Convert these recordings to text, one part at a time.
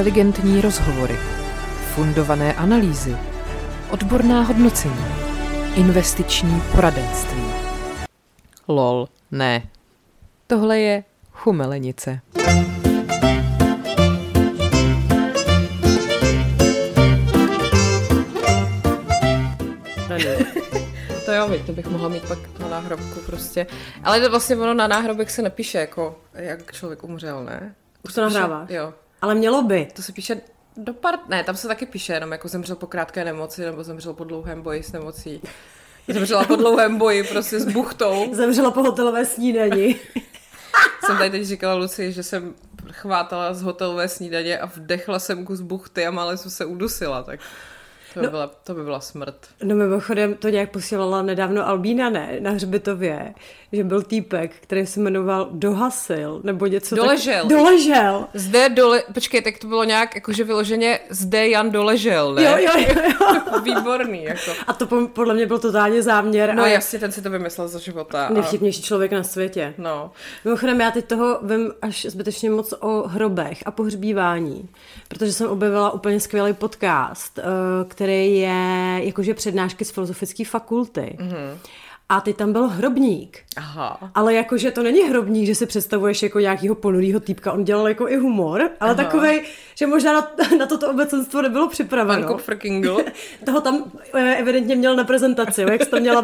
inteligentní rozhovory, fundované analýzy, odborná hodnocení, investiční poradenství. Lol, ne. Tohle je Chumelenice. To jo, to bych mohla mít pak na náhrobku prostě. Ale to vlastně ono na náhrobek se nepíše jako, jak člověk umřel, ne? Už to nahráváš? Jo. Ale mělo by. To se píše ne, tam se taky píše jenom jako zemřel po krátké nemoci, nebo zemřel po dlouhém boji s nemocí. Zemřela po dlouhém boji prostě s buchtou. Zemřela po hotelové snídani. Jsem tady teď říkala Lucii, že jsem chvátala z hotelové snídaně a vdechla jsem kus buchty a mále jsem se udusila, tak to by byla smrt. No mimochodem to nějak posílala nedávno Albína, ne, na hřbitově, že byl týpek, který se jmenoval Dohasil, nebo něco Doležel. Doležel. Počkej, tak to bylo nějak jakože vyloženě zde Jan doležel, ne? Jo. Výborný, jako. A to podle mě byl totálně záměr. No jasně, ten si to vymyslel za života. Nejvtipnější člověk na světě. No. Mimochodem já teď toho vím až zbytečně moc o hrobech a pohřbívání, protože jsem objevila úplně skvělý podcast, který je jakože přednášky z filozofické fakulty. Mm-hmm. A teď tam byl hrobník. Aha. Ale jakože to není hrobník, že si představuješ jako nějakýho ponurýho týpka. On dělal jako i humor, ale takovej, že možná na toto obecenstvo nebylo připraveno. Pan Kopfrkingl. Toho tam evidentně měl na prezentaci, jak jsi to měla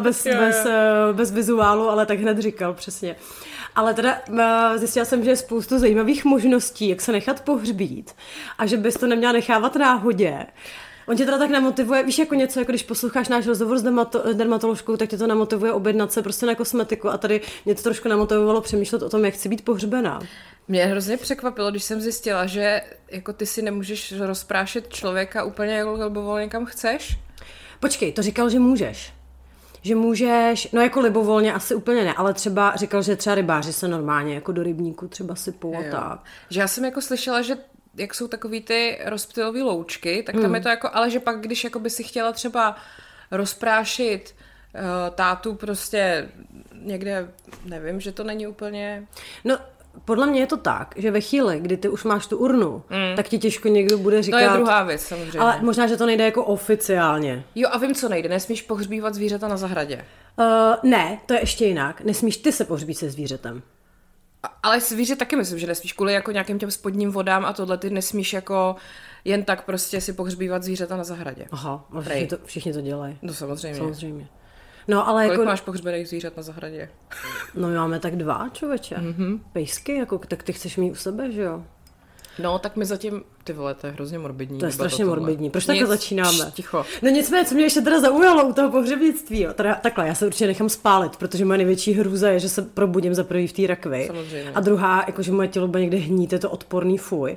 bez vizuálu, ale tak hned říkal přesně. Ale teda zjistila jsem, že je spoustu zajímavých možností, jak se nechat pohřbít a že bys to neměla nechávat náhodě. On tě teda tak namotivuje, víš, jako něco, jako když posloucháš náš rozhovor s dermatoložkou, tak tě to namotivuje objednat se prostě na kosmetiku a tady mě to trošku namotivovalo přemýšlet o tom, jak chci být pohřbená. Mě hrozně překvapilo, když jsem zjistila, že jako ty si nemůžeš rozprášit člověka úplně jako libovolně kam chceš. Počkej, to říkal, že můžeš. Že můžeš, no jako libovolně asi úplně ne, ale třeba říkal, že třeba rybáři se normálně jako do rybníku třeba sypou a tak. Že já jsem jako slyšela, že jak jsou takový ty rozptylový loučky, tak tam je to jako, ale že pak, když jako by si chtěla třeba rozprášit tátu prostě někde, nevím, že to není úplně... No, podle mě je to tak, že ve chvíli, kdy ty už máš tu urnu, tak ti těžko někdo bude říkat... To je druhá věc, samozřejmě. Ale možná, že to nejde jako oficiálně. Jo, a vím, co nejde. Nesmíš pohřbívat zvířata na zahradě. Ne, to je ještě jinak. Nesmíš ty se pohřbít se zvířetem. Ale zvíře taky myslím, že nesmíš kvůli jako nějakým těm spodním vodám a tohle ty nesmíš jako jen tak prostě si pohřbívat zvířata na zahradě. Aha, všichni to dělají. No samozřejmě. No, ale kolik jako... máš pohřbených zvířat na zahradě? No máme tak 2, člověče. Mm-hmm. Pejsky, jako, tak ty chceš mít u sebe, že jo? No, tak my zatím, ty vole, to je hrozně morbidní. To je strašně morbidní. Proč takhle začínáme? Ticho. No nicméně, co mě ještě teda zaujalo u toho pohřebnictví, jo. Teda, takhle, já se určitě nechám spálit, protože moje největší hrůza je, že se probudím za prvý v té rakvi. Samozřejmě. A druhá, jakože moje tělo bude někde hnít, je to odporný fuj.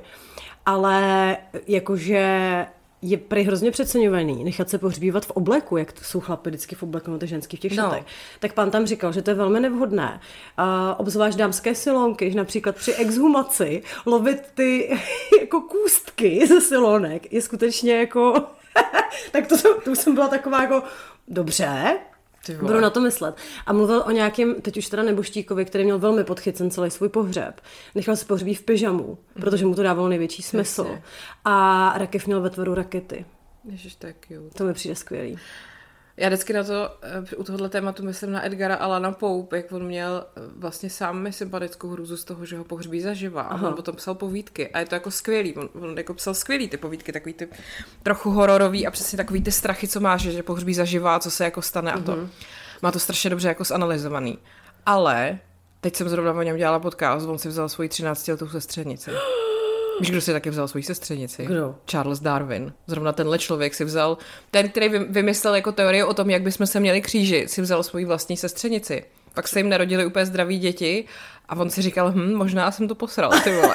Ale jakože je prý hrozně přeceňovaný nechat se pohřbívat v obleku, jak jsou chlapi vždycky v obleku, no to ženský v těch šatech. Tak pán tam říkal, že to je velmi nevhodné. Obzvlášť dámské silonky, že například při exhumaci lovit ty jako kůstky ze silonek je skutečně jako... tak to jsem byla taková jako dobře, budu na to myslet. A mluvil o nějakém, teď už teda neboštíkovi, který měl velmi podchycen celý svůj pohřeb. Nechal se pohřbít v pyžamu, protože mu to dávalo největší smysl. Jasně. A rakev měl ve tvaru rakety. Ježiš, to je cute. To mi přijde skvělý. Já vždycky na to, u tohohle tématu myslím na Edgara Allana Pope, jak on měl vlastně sám sympatickou hrůzu z toho, že ho pohřbí zaživa. A on potom psal povídky. A je to jako skvělý. On jako psal skvělý ty povídky, takový ty trochu hororový a přesně takový ty strachy, co máš, že pohřbí zaživa, co se jako stane a to. Má to strašně dobře jako zanalizovaný. Ale teď jsem zrovna o něm dělala podcast, on si vzal svoji 13letou sestřenici. Víš, kdo si taky vzal svoji sestřenici? Kdo? Charles Darwin. Zrovna tenhle člověk si vzal, ten, který vymyslel jako teorii o tom, jak bychom se měli křížit, si vzal svoji vlastní sestřenici. Pak se jim narodili úplně zdraví děti a on si říkal, možná jsem to posral, ty vole.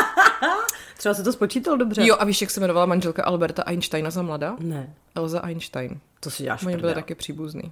Třeba se to spočítal dobře. Jo, a víš, jak se jmenovala manželka Alberta Einsteina za mlada? Ne. Elza Einstein. To si děláš Oni byli taky příbuzný.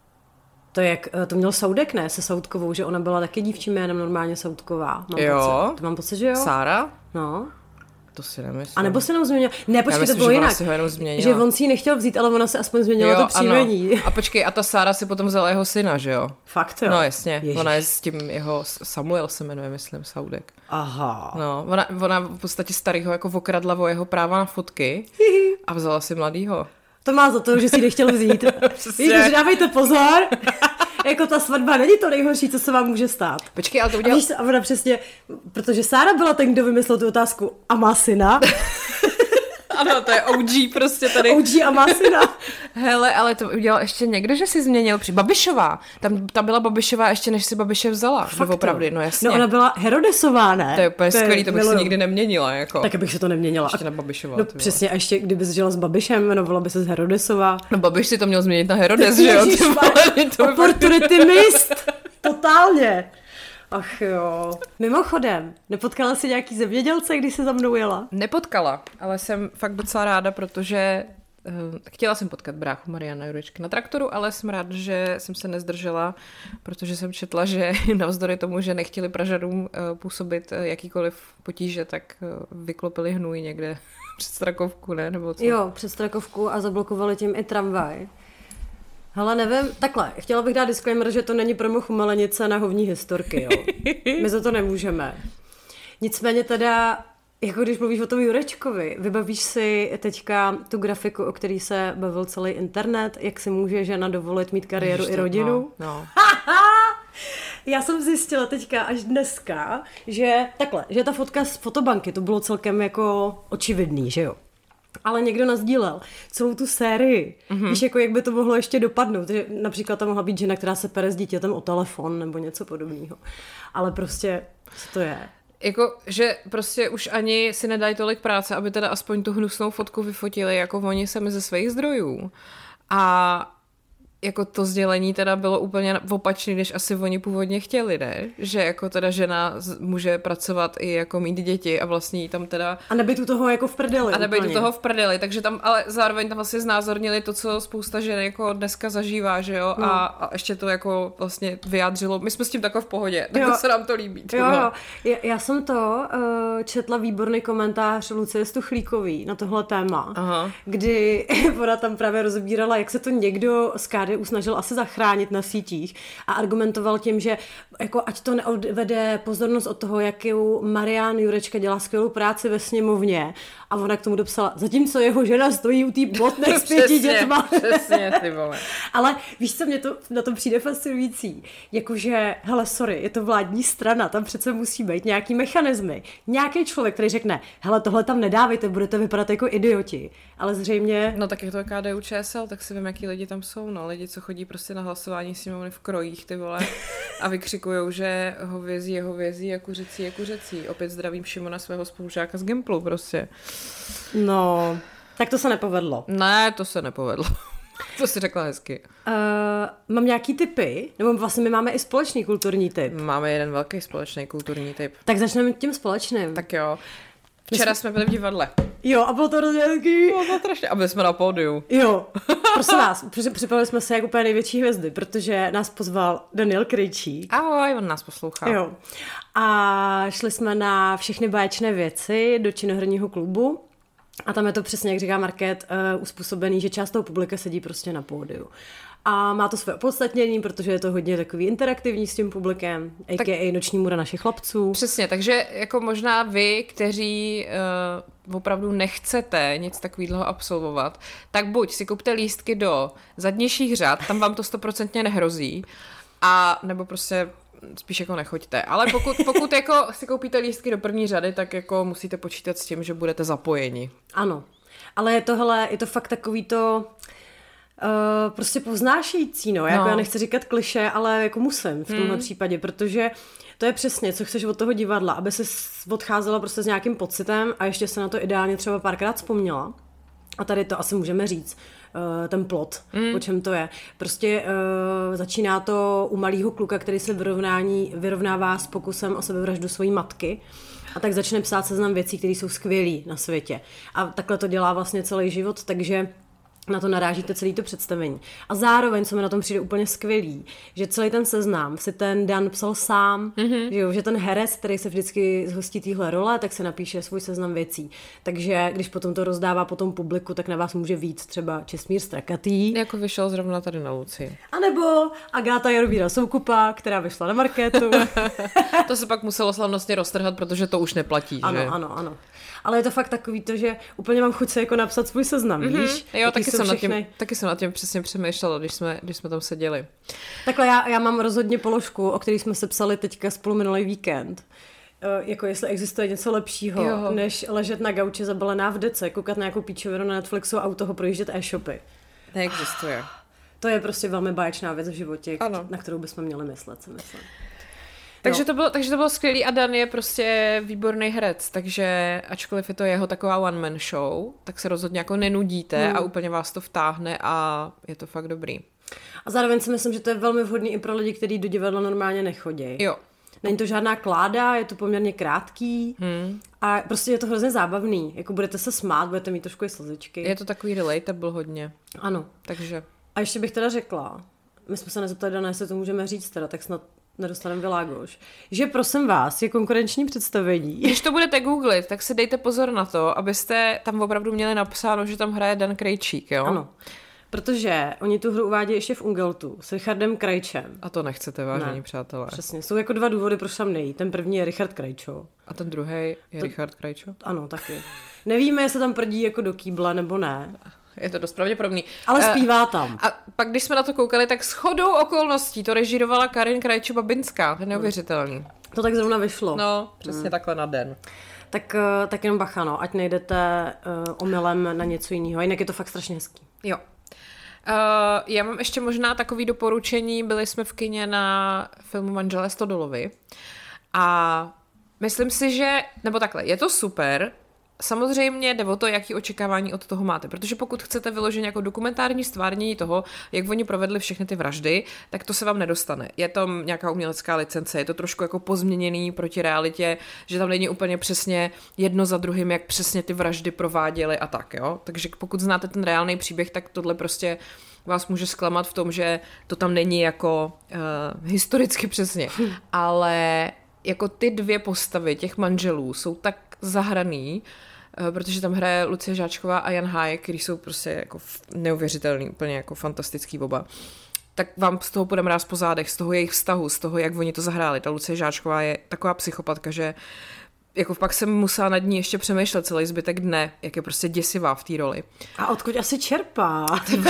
To měl Soudek, ne? Se Soudkovou, že ona byla taky dívčím jménem normálně Soudková. Jo. To mám pocit, že jo? Sára? No. To si nemyslím. A nebo se jenom změnila? Ne, počkej, to bylo jinak. Že on si ji nechtěl vzít, ale ona se aspoň změnila to příjmení. A počkej, a ta Sára si potom vzala jeho syna, že jo? Fakt jo? No jasně, Ježiš. Ona je s tím jeho, Samuel se jmenuje, myslím, Saudek. Aha. No, ona v podstatě starýho jako okradla o jeho práva na fotky a vzala si mladýho. To má za to, že si nechtěl vzít. Víš, že dávejte pozor. Jako ta svatba není to nejhorší, co se vám může stát. Počkej, ale to udělal... A ona přesně, protože Sára byla ten, kdo vymyslel tu otázku a má syna. Ano, to je OG prostě tady. OG a má syna. Hele, ale to udělal ještě někdo, že si změnil Babišová. Tam byla Babišová ještě, než si Babiše vzala. Fakt opravdu, no jasně. No ona byla Herodesová, ne? To je úplně skvělý, to bych si nikdy neměnila. Jako. Tak bych se to neměnila. Ještě na Babišová. No přesně, a ještě kdyby jsi žila s Babišem, jmenovala by se Herodesová. No Babiš si to měl změnit na Herodes, že jo? Opportunity missed. Totálně. Ach jo. Mimochodem, nepotkala jsi nějaký zemědělce, když se za mnou jela? Nepotkala, ale jsem fakt docela ráda, protože chtěla jsem potkat bráchu Mariana Jurečky na traktoru, ale jsem ráda, že jsem se nezdržela, protože jsem četla, že navzdory tomu, že nechtěli Pražanům působit jakýkoliv potíže, tak vyklopili hnůj někde před Strakovku, ne? Nebo co? Jo, před Strakovku a zablokovali tím i tramvaj. Hele, nevím, takhle, chtěla bych dát disclaimer, že to není promo Chumelenice na hovní historky, jo. My za to nemůžeme. Nicméně teda, jako když mluvíš o tom Jurečkovi, vybavíš si teďka tu grafiku, o který se bavil celý internet, jak si může žena dovolit mít kariéru i rodinu? No. Já jsem zjistila teďka až dneska, že takhle, že ta fotka z fotobanky, to bylo celkem jako očividný, že jo. Ale někdo nasdílel celou tu sérii. Víš, jako jak by to mohlo ještě dopadnout. Že například tam mohla být žena, která se pere s dítětem o telefon nebo něco podobného. Ale prostě, co to je? Jako, že prostě už ani si nedají tolik práce, aby teda aspoň tu hnusnou fotku vyfotili, jako oni sami ze svých zdrojů. A jako to sdělení teda bylo úplně opačný, než asi oni původně chtěli, ne? Že jako teda žena může pracovat i jako mít děti a vlastně tam teda... A nebejt u toho jako v prdeli. A nebejt u toho v prdeli, takže tam, ale zároveň tam vlastně znázornili to, co spousta žen jako dneska zažívá, že jo? No. A ještě to jako vlastně vyjádřilo. My jsme s tím takové v pohodě, tak se nám to líbí. Jo. Já jsem to četla výborný komentář Lucie Stuchlíkový na tohle téma, kdy ona tam právě rozbírala, jak se to někdo z KDU snažil asi zachránit na sítích a argumentoval tím, že jako ať to neodvede pozornost od toho, jakou Marian Jurečka dělá skvělou práci ve sněmovně, a ona k tomu dopsala, zatímco jeho žena stojí u té plotny s 5 dětma. Přesně, ty vole. Ale víš, co mě to na tom přijde fascinující? Jakože, hele, sorry, je to vládní strana, tam přece musí být nějaký mechanismy. Nějaký člověk, který řekne, hele, tohle tam nedávejte, budete vypadat jako idioti. Ale zřejmě... No tak jak to je KDU ČSL, tak si vím, jaký lidi tam jsou, no. Lidi, co chodí prostě na hlasování sněmovny v krojích, ty vole, a vykřikujou, že hovězí je hovězí a kuřecí je kuřecí. Opět zdravím Šimona, svého spolužáka z Gimplu, prostě. No, tak to se nepovedlo. Ne, to se nepovedlo. To si řekla hezky. Mám nějaký tipy? Nebo vlastně my máme i společný kulturní tip. Máme jeden velký společný kulturní tip. Tak začneme tím společným. Tak jo. Včera jsme byli v divadle. Jo, a bylo to hrozně hezký. Bylo to strašně. A byli jsme na pódiu. Jo. Prosím vás, připravili jsme se jako úplně největší hvězdy, protože nás pozval Daniel Krejčík. Ahoj, on nás poslouchá. Jo. A šli jsme na Všechny báječné věci do Činoherního klubu. A tam je to přesně, jak říká Market, uspůsobený, že část toho publika sedí prostě na pódiu. A má to své opodstatnění, protože je to hodně takový interaktivní s tím publikem, a.k.a. noční můra našich chlapců. Přesně, takže jako možná vy, kteří opravdu nechcete nic takového absolvovat, tak buď si kupte lístky do zadnějších řad, tam vám to 100% nehrozí, a nebo prostě spíš jako nechoďte. Ale pokud jako si koupíte lístky do první řady, tak jako musíte počítat s tím, že budete zapojeni. Ano, ale je to fakt takový to... prostě poznášející, no. Jako já nechci říkat klišé, ale jako musím v tomhle případě, protože to je přesně, co chceš od toho divadla, aby se odcházela prostě s nějakým pocitem a ještě se na to ideálně třeba párkrát vzpomněla. A tady to asi můžeme říct, ten plot, o čem to je. Prostě začíná to u malého kluka, který se vyrovnává s pokusem o sebevraždu svojí matky. A tak začne psát seznam věcí, které jsou skvělý na světě. A takhle to dělá vlastně celý život, takže na to narážíte celý to představení. A zároveň, co mi na tom přijde úplně skvělý, že celý ten seznam si ten Dan psal sám, že ten herec, který se vždycky zhostí téhle role, tak se napíše svůj seznam věcí. Takže když potom to rozdává po tom publiku, tak na vás může víc třeba Čestmír Strakatý. Jako vyšel zrovna tady na Lucii. A nebo Agáta Jaromíra Soukupa, která vyšla na Markétu. To se pak muselo slavnostně roztrhat, protože to už neplatí, ano, že? Ano. Ale je to fakt takový to, že úplně mám chuť se jako napsat svůj seznam, víš? Jo, taky jsem nad tím přesně přemýšlela, když jsme tam seděli. Takhle já mám rozhodně položku, o který jsme se psali teďka spolu minulý víkend. Jako jestli existuje něco lepšího, než ležet na gauči zabalená v dece, koukat na nějakou píčovinu na Netflixu a u toho projíždět e-shopy. Neexistuje. To je prostě velmi báječná věc v životě, na kterou bychom měli myslet, si myslím. Takže to bylo skvělý a Dan je prostě výborný herec, takže ačkoliv je to jeho taková one-man show, tak se rozhodně jako nenudíte a úplně vás to vtáhne a je to fakt dobrý. A zároveň si myslím, že to je velmi vhodný i pro lidi, kteří do divadla normálně nechodí. Jo. Není to žádná kláda, je to poměrně krátký a prostě je to hrozně zábavný. Jako budete se smát, budete mít trošku i slzičky. Je to takový relatable hodně. Ano. Takže. A ještě bych teda řekla, my jsme se nezeptali, Dana, jestli to můžeme říct teda, tak snad nedostaneme Világoš, že prosím vás, je konkurenční představení. Když to budete googlit, tak si dejte pozor na to, abyste tam opravdu měli napsáno, že tam hraje Dan Krejčík, jo? Ano. Protože oni tu hru uvádějí ještě v Ungeltu s Richardem Krajčem. A to nechcete, vážení přátelé. Přesně, jsou jako 2 důvody, proč tam nejít. Ten první je Richard Krajčo. A ten druhý je Richard Krajčo? Ano, taky. Nevíme, jestli tam prdí jako do kýble, nebo ne. Je to dost pravděpodobný. Ale zpívá tam. A pak, když jsme na to koukali, tak shodou okolností to režírovala Karin Krajčo-Babinská. To je neuvěřitelný. To tak zrovna vyšlo. No, přesně takhle na den. Tak jenom bacha, no, ať nejdete omylem na něco jiného. Jinak je to fakt strašně hezký. Jo. Já mám ještě možná takový doporučení. Byli jsme v kině na filmu Manželé Stodolovi a myslím si, že, nebo takhle, je to super. Samozřejmě jde o to, jaký očekávání od toho máte, protože pokud chcete vyložit jako dokumentární stvárnění toho, jak oni provedli všechny ty vraždy, tak to se vám nedostane. Je tam nějaká umělecká licence, je to trošku jako pozměněný proti realitě, že tam není úplně přesně jedno za druhým, jak přesně ty vraždy prováděly a tak, jo. Takže pokud znáte ten reálný příběh, tak tohle prostě vás může zklamat v tom, že to tam není jako historicky přesně. Ale jako ty 2 postavy těch manželů jsou tak zahraný, protože tam hraje Lucie Žáčková a Jan Hájek, který jsou prostě jako neuvěřitelný, úplně jako fantastický oba. Tak vám z toho půjde mráz po zádech, z toho jejich vztahu, z toho, jak oni to zahráli. Ta Lucie Žáčková je taková psychopatka, že jako pak jsem musela nad ní ještě přemýšlet celý zbytek dne, jak je prostě děsivá v té roli. A odkud asi čerpá?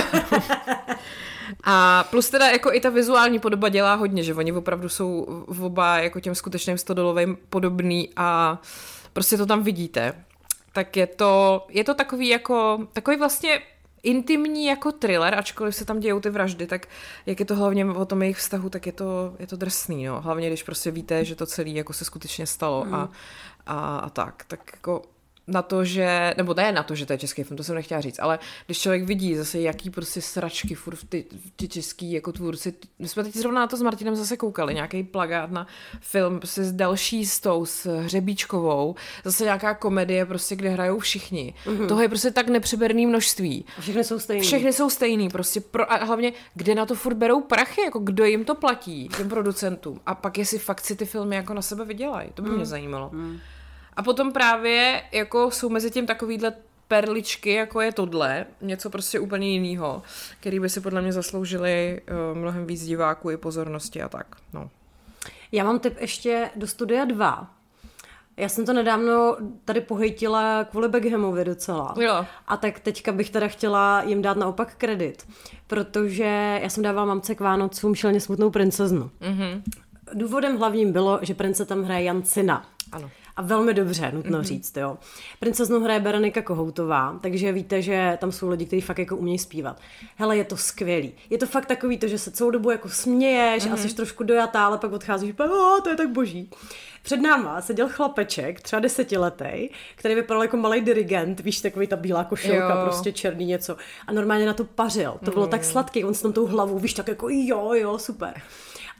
A plus teda jako i ta vizuální podoba dělá hodně, že oni opravdu jsou oba jako těm skutečným Stodolovým podobný a prostě to tam vidíte. Tak je to takový jako, takový vlastně intimní jako thriller, ačkoliv se tam dějou ty vraždy, tak jak je to hlavně o tom jejich vztahu, tak je to drsný, no. Hlavně, když prostě víte, že to celé jako se skutečně stalo a tak jako na to, že, nebo ne na to, že to je český film, to jsem nechtěla říct, ale když člověk vidí zase, jaký prostě sračky furt ty český jako tvůrci, my jsme teď zrovna na to s Martinem zase koukali, nějaký plagát na film prostě s další s Hřebíčkovou, zase nějaká komedie prostě, kde hrajou všichni. Toho je prostě tak nepřeberný množství. Všechny jsou stejný prostě a hlavně, kde na to furt berou prachy, jako kdo jim to platí, těm producentům. A pak jestli fakt si ty filmy jako na sebe vydělají, to by mě zajímalo. A potom právě jako jsou mezi tím takovýhle perličky, jako je tohle, něco prostě úplně jinýho, který by si podle mě zasloužili mnohem víc diváků i pozornosti a tak. No. Já mám tip ještě do Studia 2. Já jsem to nedávno tady pohejtila kvůli Beckhamovi docela. Jo. A tak teďka bych teda chtěla jim dát naopak kredit, protože já jsem dávala mamce k Vánocům Šíleně smutnou princeznu. Důvodem hlavním bylo, že prince tam hraje Jan Cina. Ano. A velmi dobře, nutno říct, jo. Princeznu hraje Berenika Kohoutová, takže víte, že tam jsou lidi, kteří fakt jako umějí zpívat. Hele, je to skvělý. Je to fakt takový to, že se celou dobu jako směješ a jsi trošku dojatá, ale pak odcházíš, to je tak boží. Před náma seděl chlapeček, třeba 10letý, který vypadal jako malej dirigent, víš, takový ta bílá košilka, prostě černý něco. A normálně na to pařil. To bylo tak sladký, on s tom tou hlavou, víš, tak jako jo, super.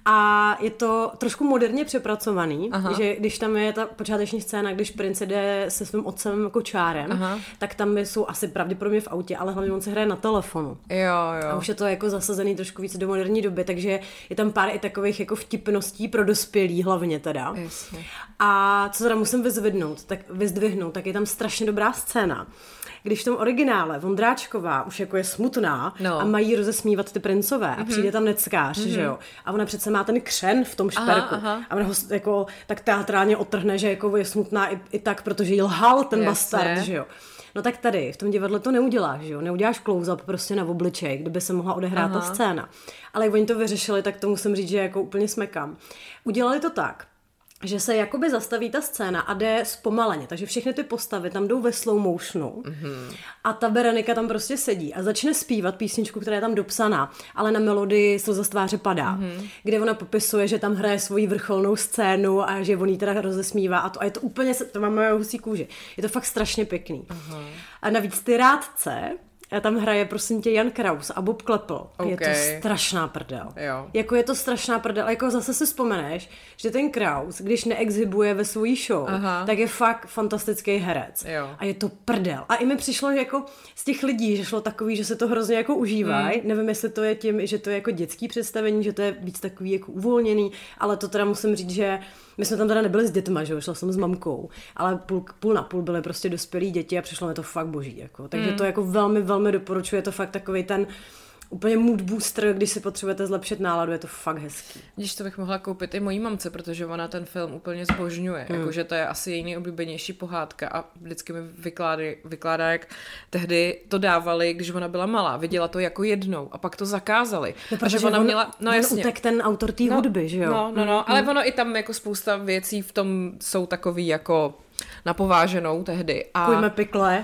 A je to trošku moderně přepracovaný, že když tam je ta počáteční scéna, když princ jde se svým otcem kočárem, tak tam jsou asi pravděpodobně v autě, ale hlavně on se hraje na telefonu. Jo. A už je to jako zasazený trošku víc do moderní doby, takže je tam pár i takových jako vtipností pro dospělí hlavně teda. Jasně. A co teda musím vyzdvihnout, tak je tam strašně dobrá scéna. Když v tom originále Vondráčková už jako je smutná a mají rozesmívat ty princové a přijde tam neckář, že jo? A ona přece má ten křen v tom šperku. A ona ho jako tak teatrálně odtrhne, že jako je smutná i tak, protože jí lhal ten bastard, že jo? No tak tady, v tom divadle to neuděláš, že jo? Neuděláš close-up prostě na obličej, kdyby se mohla odehrát ta scéna. Ale jak oni to vyřešili, tak to musím říct, že jako úplně smekám. Udělali to tak, že se jakoby zastaví ta scéna a jde zpomaleně, takže všechny ty postavy tam jdou ve slow motionu a ta Berenika tam prostě sedí a začne zpívat písničku, která je tam dopsaná, ale na melodii slza z tváře padá, kde ona popisuje, že tam hraje svoji vrcholnou scénu a že on jí teda rozesmívá a je to úplně, to má moje husí kůži. Je to fakt strašně pěkný. A navíc ty rádce, a tam hraje, prosím tě, Jan Kraus a Bob Klepl. Okay. Je to strašná prdel. Jo. Jako je to strašná prdel. Jako zase si vzpomeneš, že ten Kraus, když neexhibuje ve svojí show, tak je fakt fantastický herec. Jo. A je to prdel. A i mi přišlo jako z těch lidí, že šlo takový, že se to hrozně jako užívají. Nevím, jestli to je tím, že to je jako dětský představení, že to je víc takový jako uvolněný, ale to teda musím říct, že my jsme tam teda nebyli s dětma, že jo, šla jsem s mamkou, ale půl na půl byly prostě dospělí děti a přišlo mi to fakt boží, jako. Takže to jako velmi, velmi doporučuji, je to fakt takovej ten úplně mood booster, když si potřebujete zlepšit náladu, je to fakt hezký. Když to bych mohla koupit i mojí mamce, protože ona ten film úplně zbožňuje, jakože to je asi její nejoblíbenější pohádka a vždycky mi vykládá, jak tehdy to dávali, když ona byla malá, viděla to jako jednou a pak to zakázali. No, protože ona měla, jasně. Utek ten autor té hudby, že jo? No, ale ono i tam jako spousta věcí v tom jsou takový jako napováženou tehdy. Pojďme pikle.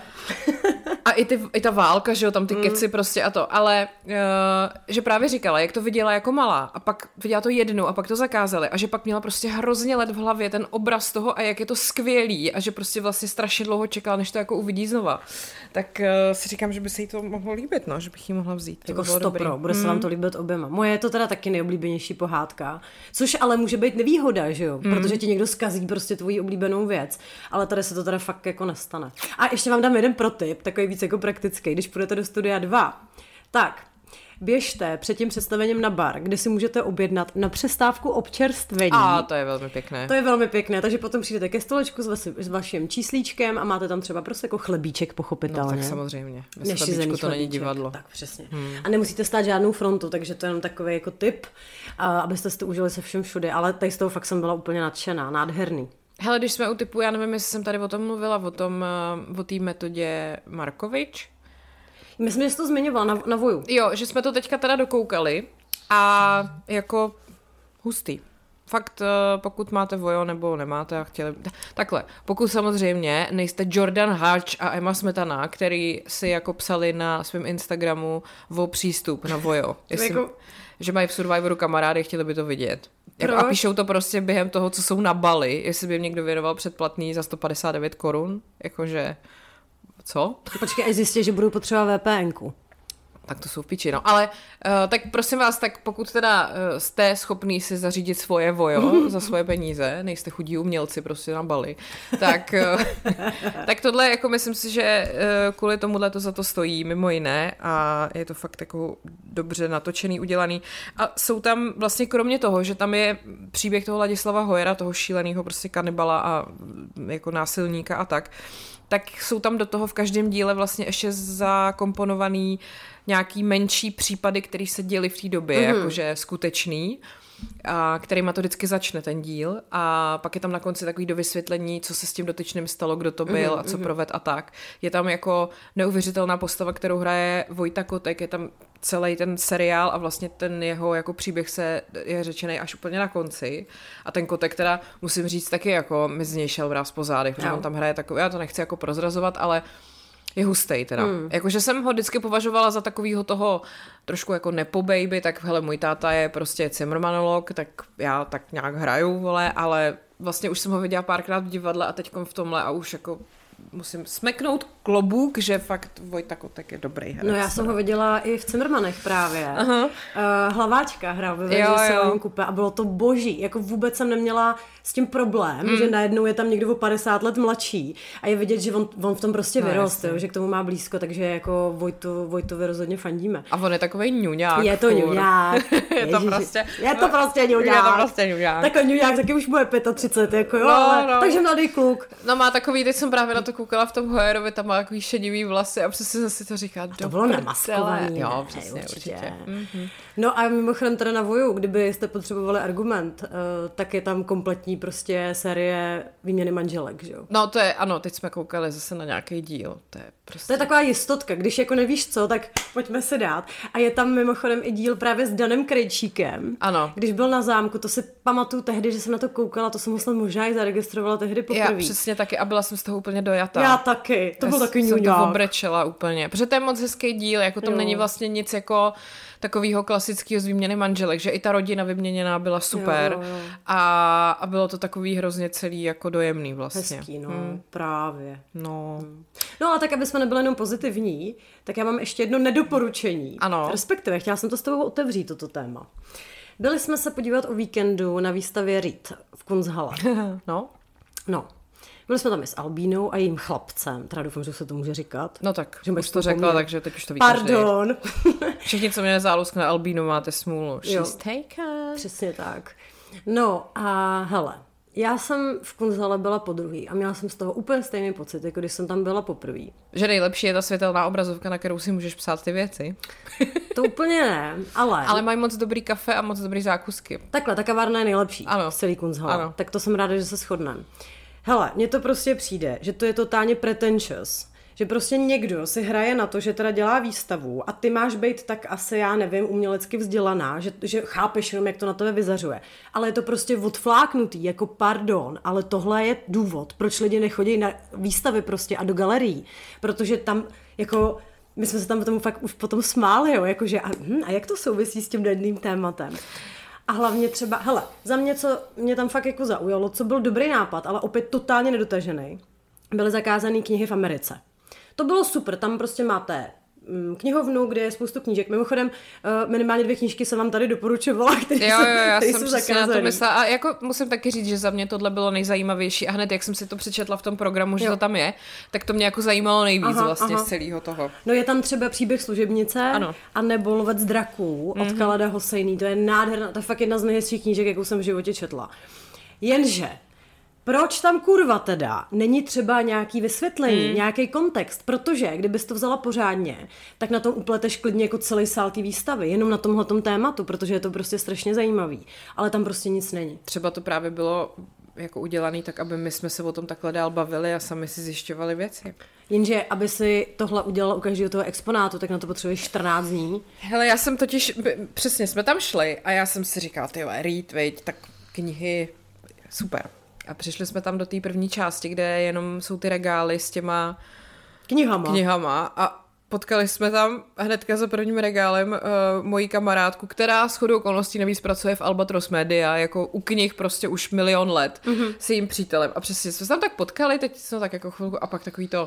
A i ta válka, že jo, tam ty keci prostě a to, ale že právě říkala, jak to viděla jako malá a pak viděla to jednou a pak to zakázali a že pak měla prostě hrozně let v hlavě ten obraz toho a jak je to skvělý a že prostě vlastně strašně dlouho čekala, než to jako uvidí znova. Tak si říkám, že by se jí to mohlo líbit, no, že bych jí mohla vzít. Jako 100%, bude se vám to líbit oběma. Moje je to teda taky nejoblíbenější pohádka, což ale může být nevýhoda, že jo, protože ti někdo zkazí prostě tvoji oblíbenou věc, ale tady se to teda fakt jako nestane. A ještě vám dám jeden protip, takový víc jako praktický, když půjdete do Studia 2, tak běžte před tím představením na bar, kde si můžete objednat na přestávku občerstvení. A to je velmi pěkné. To je velmi pěkné, takže potom přijdete ke stolečku s vaším číslíčkem a máte tam třeba prostě jako chlebíček, pochopitelně. No tak samozřejmě. Bez chlebíčku to není divadlo. Tak přesně. A nemusíte stát žádnou frontu, takže to je jenom takový jako tip, abyste si to užili se všem všude, ale tady z toho fakt jsem byla úplně nadšená, nádherný. Hele, když jsme u typu, já nevím, jestli jsem tady o tom mluvila, o té metodě Markovič. Myslím, že jsi to zmiňovala na Voju. Jo, že jsme to teďka teda dokoukali a jako hustý. Fakt, pokud máte Vojo nebo nemáte a chtěli... Takhle, pokud samozřejmě nejste Jordan Hatch a Emma Smetana, který si jako psali na svém Instagramu o přístup na Vojo. Že mají v Survivoru kamarády, chtěli by to vidět. A píšou to prostě během toho, co jsou na Bali, jestli by jim někdo věnoval předplatný za 159 korun, jakože... Co? Počkej, až zjistí, že budou potřebovat VPNku. Tak to jsou v piči, no. Ale tak prosím vás, tak pokud teda jste schopný si zařídit svoje Vojo za svoje peníze, nejste chudí umělci prostě na Bali, tak, tak tohle, jako myslím si, že kvůli tomuhle to za to stojí, mimo jiné, a je to fakt jako dobře natočený, udělaný. A jsou tam vlastně kromě toho, že tam je příběh toho Ladislava Hojera, toho šíleného prostě kanibala a jako násilníka a tak jsou tam do toho v každém díle vlastně ještě zakomponovaný nějaký menší případy, které se děly v té době, jakože skutečný, a kterýma to vždycky začne ten díl a pak je tam na konci takový dovysvětlení, co se s tím dotyčným stalo, kdo to byl a co proved a tak. Je tam jako neuvěřitelná postava, kterou hraje Vojta Kotek, je tam celý ten seriál a vlastně ten jeho jako příběh je řečený až úplně na konci a ten Kotek teda musím říct taky jako mi z něj šel vráz po zádech, protože on tam hraje takový, já to nechci jako prozrazovat, ale je hustej teda. Jakože jsem ho vždycky považovala za takovýho toho trošku jako nepo baby, tak hele, můj táta je prostě Cimrmanolog, tak já tak nějak hraju, vole, ale vlastně už jsem ho viděla párkrát v divadle a teďkom v tomhle a už jako musím smeknout klobůk, že fakt Vojta Kotek je dobrý herec. No já jsem ho viděla i v Cimrmanech právě. Hlaváčka hrál ve Veřejném kupe a bylo to boží. Jako vůbec jsem neměla s tím problém, že najednou je tam někdo o 50 let mladší a je vidět, že on v tom prostě vyrost, že k tomu má blízko, takže jako Vojtovi rozhodně fandíme. A on je takový ňuňák. Je to ňuňák. Je to prostě ňuňák. Takový ňuňák taky už bude 35, jako jo, takže mladý kluk. No má takový, teď jsem právě na to koukala v tom Hoyerovi, tam má takový šedivý vlasy a přesně jsem si to říká. To bylo namaskovaný. Jo, přesně, určitě. No a mimochodem teda na Voju, kdybyste potřebovali argument, tak je tam kompletní prostě série výměny manželek, že jo? No to je, ano, teď jsme koukali zase na nějaký díl, to je prostě... To je taková jistotka, když jako nevíš co, tak pojďme se dát. A je tam mimochodem i díl právě s Danem Krejčíkem. Ano. Když byl na zámku, to si pamatuju tehdy, že jsem na to koukala, to jsem snad možná i zaregistrovala tehdy poprvé. Já přesně taky a byla jsem z toho úplně dojatá. Já taky, to byl taky ňuňák. Jsem to obrečela úplně, protože to je moc hezký díl, jako tam není vlastně nic jako takového klasického z výměny manželek, že i ta rodina vyměněná byla super jo. A bylo to takový hrozně celý jako dojemný vlastně. Hezký, no, právě. No. No a tak, aby jsme nebyli jenom pozitivní, tak já mám ještě jedno nedoporučení. Ano. Respektive, chtěla jsem to s tebou otevřít, toto téma. Byli jsme se podívat o víkendu na výstavě Reed v Kunsthalle. No. Byli jsme tam i s Albínou a jejím chlapcem, teda doufám, že se to může říkat. No tak, že už to řekla, takže teď už to ví každý. Pardon. Všichni, co mě nezáluskne Albínu, máte smůlu. She's taken. Přesně tak. No a hele, já jsem v Kunsthalle byla podruhý a měla jsem z toho úplně stejný pocit, jako když jsem tam byla poprvé. Že nejlepší je ta světelná obrazovka, na kterou si můžeš psát ty věci. To úplně ne, ale... Ale mají moc dobrý kafe a moc dobrý zákusky. Takhle, ta kavárna je nejlepší v celý Kunsthalle. Ano. Tak to jsem ráda, že se shodneme. Hele, mně to prostě přijde, že to je totálně pretentious. Že prostě někdo si hraje na to, že teda dělá výstavu a ty máš být tak asi, já nevím, umělecky vzdělaná, že chápeš jenom, jak to na tebe vyzařuje. Ale je to prostě odfláknutý, jako pardon, ale tohle je důvod, proč lidi nechodí na výstavy prostě a do galerií. Protože tam, jako, my jsme se tam tomu fakt už potom smáli, jo, jakože a jak to souvisí s tím daným tématem? A hlavně třeba, hele, za mě, co mě tam fakt jako zaujalo, co byl dobrý nápad, ale opět totálně nedotažený, byly zakázané knihy v Americe. To bylo super, tam prostě máte knihovnu, kde je spoustu knížek. Mimochodem, minimálně 2 knížky jsem vám tady doporučovala, které jsou zakázané. Na to myslela. A jako musím taky říct, že za mě tohle bylo nejzajímavější a hned, jak jsem si to přečetla v tom programu, že to tam je, tak to mě jako zajímalo nejvíc z celého toho. No je tam třeba Příběh služebnice, a nebo Lovec draků od Khaleda Hosseini. To je nádherná, to je fakt jedna z nejhezčích knížek, jakou jsem v životě četla. Jenže proč tam kurva teda není třeba nějaký vysvětlení, nějaký kontext? Protože kdybys to vzala pořádně, tak na tom upleteš klidně jako celý sál té výstavy, jenom na tomhletom tématu, protože je to prostě strašně zajímavý. Ale tam prostě nic není. Třeba to právě bylo jako udělaný tak, aby my jsme se o tom takhle dál bavili a sami si zjišťovali věci. Jenže, aby si tohle udělala u každého toho exponátu, tak na to potřebuješ 14 dní. Hele, já jsem totiž, přesně jsme tam šli a já jsem si říkala, tyjo, Reed, veď, tak knihy, super. A přišli jsme tam do té první části, kde jenom jsou ty regály s těma knihama a potkali jsme tam hnedka za prvním regálem moji kamarádku, která shodou okolností navíc pracuje v Albatros Media, jako u knih prostě už 1 000 000 let s jejím přítelem. A přesně jsme se tam tak potkali, teď jsme tak jako chvilku a pak takový to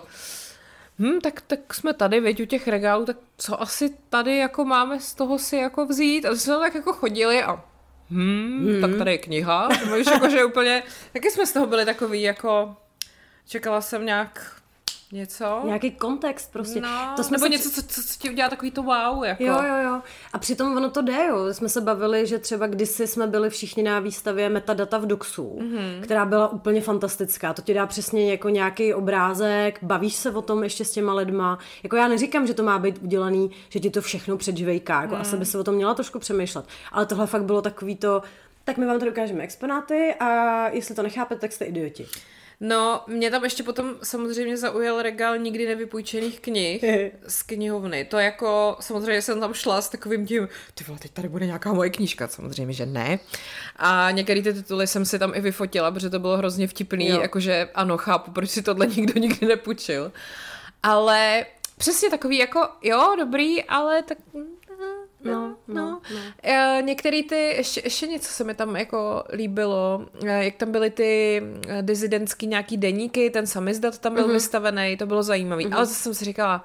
tak jsme tady, veď, u těch regálů, tak co asi tady jako máme z toho si jako vzít? A jsme tam tak jako chodili a tak tady je kniha. Víš, jako, že úplně, taky jsme z toho byli takový, jako čekala jsem nějak něco. Nějaký kontext prostě. No, to jsme nebo něco, co ti udělá takový to wow. Jako. Jo. A přitom ono to jde, jo. Jsme se bavili, že třeba kdysi jsme byli všichni na výstavě Metadata v Doxu, která byla úplně fantastická. To ti dá přesně jako nějaký obrázek, bavíš se o tom ještě s těma lidma. Jako já neříkám, že to má být udělaný, že ti to všechno předžvejká. Jako asi by se o tom měla trošku přemýšlet. Ale tohle fakt bylo takový to, tak my vám tady ukážeme exponáty a jestli to nechápete, tak jste idioti. No, mě tam ještě potom samozřejmě zaujal regál nikdy nevypůjčených knih z knihovny. To jako, samozřejmě jsem tam šla s takovým tím, ty vole, teď tady bude nějaká moje knížka, samozřejmě, že ne. A některé ty tituly jsem si tam i vyfotila, protože to bylo hrozně vtipný, jakože ano, chápu, proč si tohle nikdo nikdy nepůjčil. Ale Přesně takový jako, jo, dobrý, ale tak... No. Některý ty, ještě něco se mi tam jako líbilo, jak tam byly ty dizidentský nějaký deníky, ten samizdat tam byl vystavený, to bylo zajímavý. Ale zase jsem si říkala,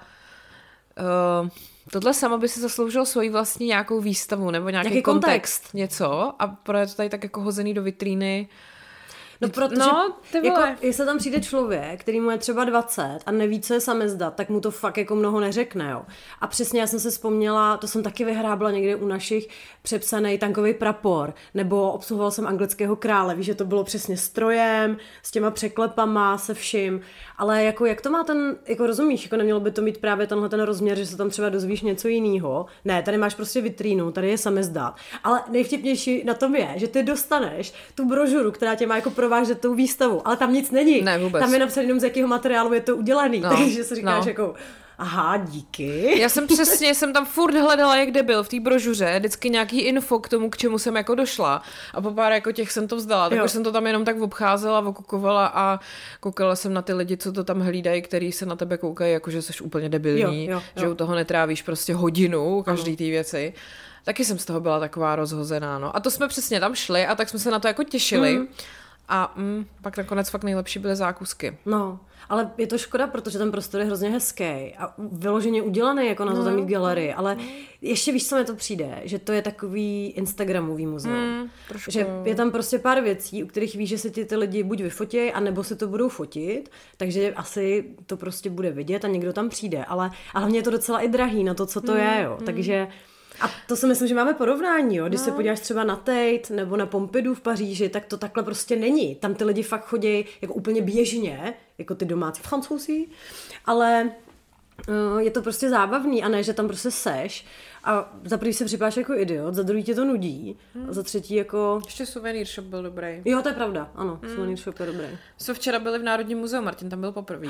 tohle samo by si zasloužilo svoji vlastní nějakou výstavu, nebo nějaký kontext, něco, a proto je to tady tak jako hozený do vitríny. No, protože jako, jestli tam přijde člověk, který mu je třeba 20 a neví, co je samizdat, tak mu to fakt jako mnoho neřekne, jo. A přesně já jsem se vzpomněla, to jsem taky vyhrábla někde u našich, přepsaný tankový prapor, nebo obsluhoval jsem anglického krále, víš, že to bylo přesně strojem, s těma překlepama, se vším, ale jako jak to má ten, jako rozumíš, jako nemělo by to mít právě tenhle ten rozměr, že se tam třeba dozvíš něco jiného. Ne, tady máš prostě vitrínu, tady je samizdat. Ale nejvtipnější na tom je, že ty dostaneš tu brožuru, která tě má jako provážet tou výstavu, ale tam nic není. Ne, vůbec. Tam je napsaný jenom z jakého materiálu je to udělaný, takže si říkáš jako aha, díky. Já jsem tam furt hledala, jak debil v té brožuře, vždycky nějaký info k tomu, k čemu jsem jako došla. A po pár jako těch jsem to vzdala, tak už jsem to tam jenom tak obcházela, okukovala a koukala jsem na ty lidi, co to tam hlídají, který se na tebe koukají, jako že jsi úplně debilní, že u toho netrávíš prostě hodinu každý té věci. Taky jsem z toho byla taková rozhozená, no. A to jsme přesně tam šli a tak jsme se na to jako těšili. A pak nakonec fakt nejlepší byly zákusky. No, ale je to škoda, protože ten prostor je hrozně hezký a vyloženě udělaný, jako na to tam mít galerii, ale ještě víš, co mi to přijde, že to je takový instagramový muzeum. Že je tam prostě pár věcí, u kterých víš, že se ti ty lidi buď vyfotí, anebo si to budou fotit, takže asi to prostě bude vidět a někdo tam přijde, ale hlavně je to docela i drahý na to, co to je, jo, takže... A to si myslím, že máme porovnání, jo. Když se podíváš třeba na Tate nebo na Pompidou v Paříži, tak to takhle prostě není. Tam ty lidi fakt chodí jako úplně běžně, jako ty domácí Francouzi, ale je to prostě zábavný a ne, že tam prostě seš a za první se připadáš jako idiot, za druhý tě to nudí a za třetí jako... Ještě Souvenir Shop byl dobrý. Jo, to je pravda, ano, Souvenir Shop je dobrý. Co včera byli v Národním muzeu, Martin tam byl poprvé.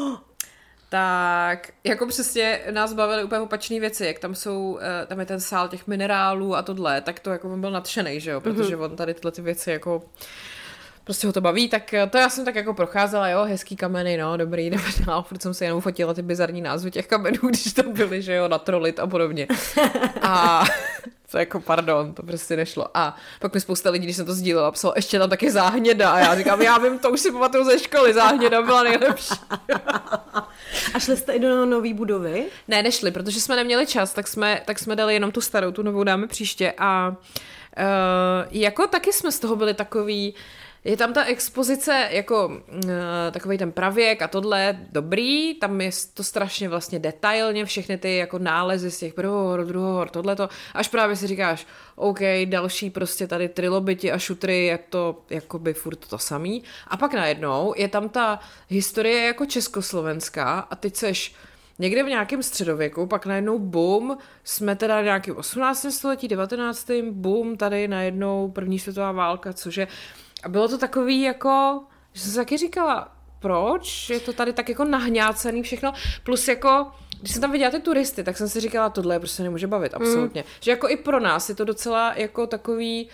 Tak jako přesně nás bavily úplně opačné věci, jak tam je ten sál těch minerálů a tohle, tak to jako on byl nadšenej, že jo, protože on tady tyhle ty věci jako prostě ho to baví, tak to já jsem tak jako procházela, jo, hezký kameny, no, dobrý, jdeme dál, protože jsem se jenom fotila ty bizarní názvy těch kamenů, když tam byly, že jo, natrolit a podobně. A to jako, pardon, to prostě nešlo. A pak mi spousta lidí, když jsem to sdílela, psal, ještě tam taky záhněda. A já říkám, já vím, to už si pamatuju ze školy, záhněda byla nejlepší. A šli jste i do nové budovy? Ne, nešli, protože jsme neměli čas, tak jsme dali jenom tu starou, tu novou dáme příště. A jako taky jsme z toho byli takový, je tam ta expozice jako takovej ten pravěk a tohle dobrý, tam je to strašně vlastně detailně, všechny ty jako nálezy z těch prvohor, druhohor, tohleto, až právě si říkáš, OK, další prostě tady trilobiti a šutry, je to jakoby furt to samý. A pak najednou je tam ta historie jako československá a teď seš někde v nějakém středověku, pak najednou boom, jsme teda nějaký 18. století, 19. boom, tady najednou první světová válka, cože. A bylo to takový jako, že jsem si taky říkala, proč? Je to tady tak jako nahňácený všechno. Plus jako, když jsem tam viděla ty turisty, tak jsem si říkala, tohle je prostě nemůže bavit, absolutně. Že jako i pro nás je to docela jako takový,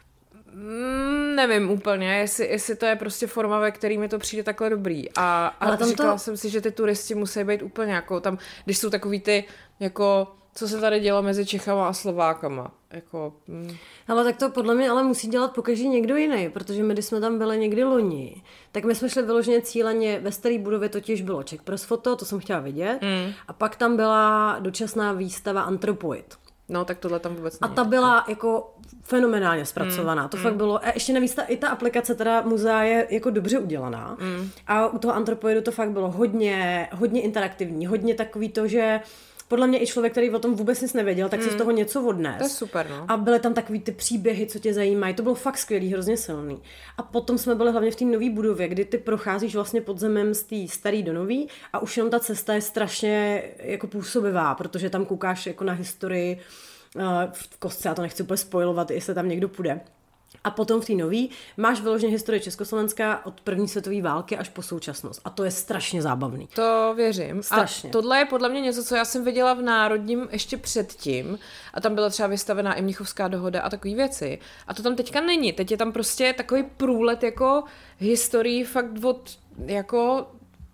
nevím úplně, jestli to je prostě forma, ve který mi to přijde takhle dobrý. A říkala jsem si, že ty turisti musí být úplně jako tam, když jsou takový ty jako... Co se tady dělo mezi Čechama a Slovákama. Jako, Ale tak to podle mě ale musí dělat pokaždé někdo jiný, protože my, když jsme tam byli někdy loni, tak my jsme šli vyloženě cíleně, ve staré budově totiž bylo Czech Press Photo, to jsem chtěla vidět, a pak tam byla dočasná výstava Anthropoid. No, tak tohle tam vůbec není. A ta byla jako fenomenálně zpracovaná. To fakt bylo, a ještě navíc i ta aplikace teda muzea je jako dobře udělaná. A u toho Anthropoidu to fakt bylo hodně interaktivní, hodně takový to, že podle mě i člověk, který o tom vůbec nic nevěděl, tak si z toho něco odnes. To je super, no. A byly tam takový ty příběhy, co tě zajímají. To bylo fakt skvělý, hrozně silný. A potom jsme byli hlavně v té nové budově, kdy ty procházíš vlastně pod zemem z té staré do nový a už jenom ta cesta je strašně jako působivá, protože tam koukáš jako na historii v kostce, já to nechci úplně spoilovat, jestli tam někdo půjde. A potom v té nový máš vyloženě historii Československa od první světové války až po současnost. A to je strašně zábavný. To věřím. Strašně. A tohle je podle mě něco, co já jsem viděla v Národním ještě předtím. A tam byla třeba vystavená i Mnichovská dohoda a takové věci. A to tam teďka není. Teď je tam prostě takový průlet jako historií fakt od jako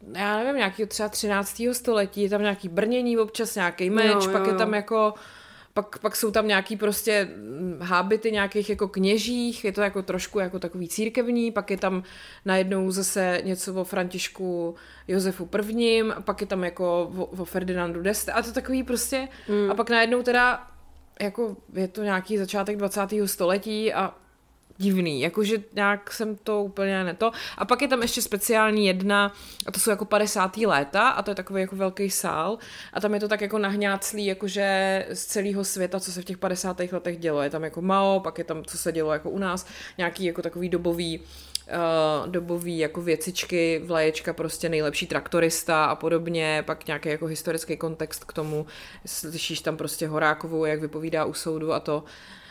já nevím, nějakého třeba 13. století, je tam nějaký brnění občas, nějaký meč, pak je tam jako, pak jsou tam nějaký prostě hábity nějakých jako kněžích, je to jako trošku jako takový církevní, pak je tam najednou zase něco o Františku Josefu I, pak je tam jako o Ferdinandu d'Este a to takový prostě, a pak najednou teda jako je to nějaký začátek 20. století a divný, jakože nějak jsem to úplně neto. A pak je tam ještě speciální jedna, a to jsou jako 50. léta, a to je takový jako velký sál, a tam je to tak jako nahňáclý, jakože z celého světa, co se v těch 50. letech dělo. Je tam jako Mao, pak je tam, co se dělo jako u nás, nějaký jako takový dobový jako věcičky, vlaječka, prostě nejlepší traktorista a podobně, pak nějaký jako historický kontext k tomu, slyšíš tam prostě Horákovou, jak vypovídá u soudu a to.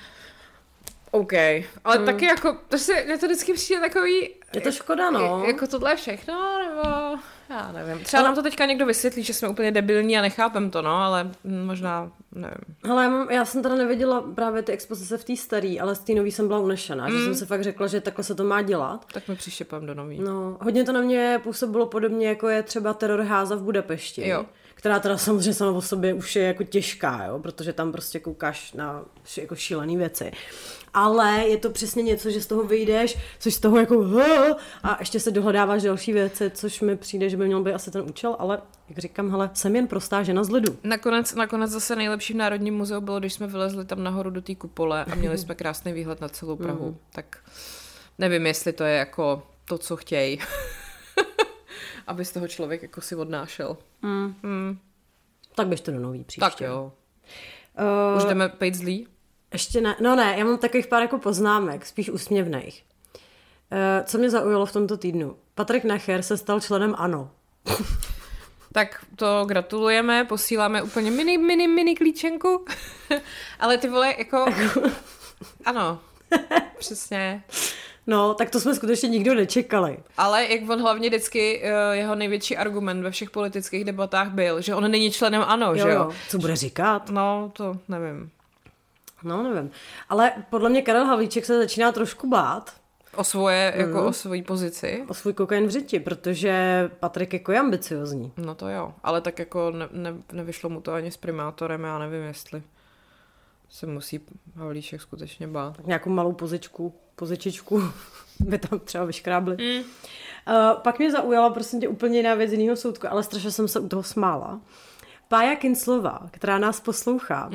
OK, ale taky jako, mě to vždycky přijde takový... Je to škoda, no. Jako tohle všechno, nebo... Já nevím. Třeba nám to teďka někdo vysvětlí, že jsme úplně debilní a nechápem to, no, ale možná, nevím. Hele, já jsem teda neviděla právě ty expozice v té starý, ale z té nový jsem byla unešená, že jsem si fakt řekla, že takhle se to má dělat. Tak mi přištěpám do nový. No, hodně to na mě působilo podobně, jako je třeba Teror Háza v Budapešti. Jo. Která teda samozřejmě sama o sobě už je jako těžká, jo, protože tam prostě koukáš na jako šílený věci. Ale je to přesně něco, že z toho vyjdeš, což z toho jako a ještě se dohledáváš další věci, což mi přijde, že by měl být asi ten účel, ale jak říkám, hele, jsem jen prostá žena z lidu. Nakonec zase nejlepší v Národním muzeu bylo, když jsme vylezli tam nahoru do té kupole a měli jsme krásný výhled na celou Prahu. Tak nevím, jestli to je jako to, co chtějí. Aby z toho člověk jako si odnášel. Tak běžte do nový příště. Tak jo. Už jdeme pejt zlý? Ještě ne, no ne, já mám takových pár jako poznámek, spíš úsměvných. Co mě zaujalo v tomto týdnu? Patrik Nacher se stal členem ANO. Tak to gratulujeme, posíláme úplně mini klíčenku. Ale ty vole, jako... Ano, přesně. No, tak to jsme skutečně nikdo nečekali. Ale jak on hlavně vždycky, jeho největší argument ve všech politických debatách byl, že on není členem ANO, že jo? Co bude říkat? No, to nevím. No, nevím. Ale podle mě Karel Havlíček se začíná trošku bát. O svoje, jako o svojí pozici. O svůj kokain v řiti, protože Patrik jako je ambiciozní. No to jo, ale tak jako nevyšlo mu to ani s primátorem, já nevím, jestli se musí Havlíček skutečně bát. Tak nějakou malou pozičičku by tam třeba vyškrábli. Pak mě zaujala prosím tě úplně jiná věc z jiného soudku, ale strašně jsem se u toho smála. Pája Kinclová, která nás poslouchá,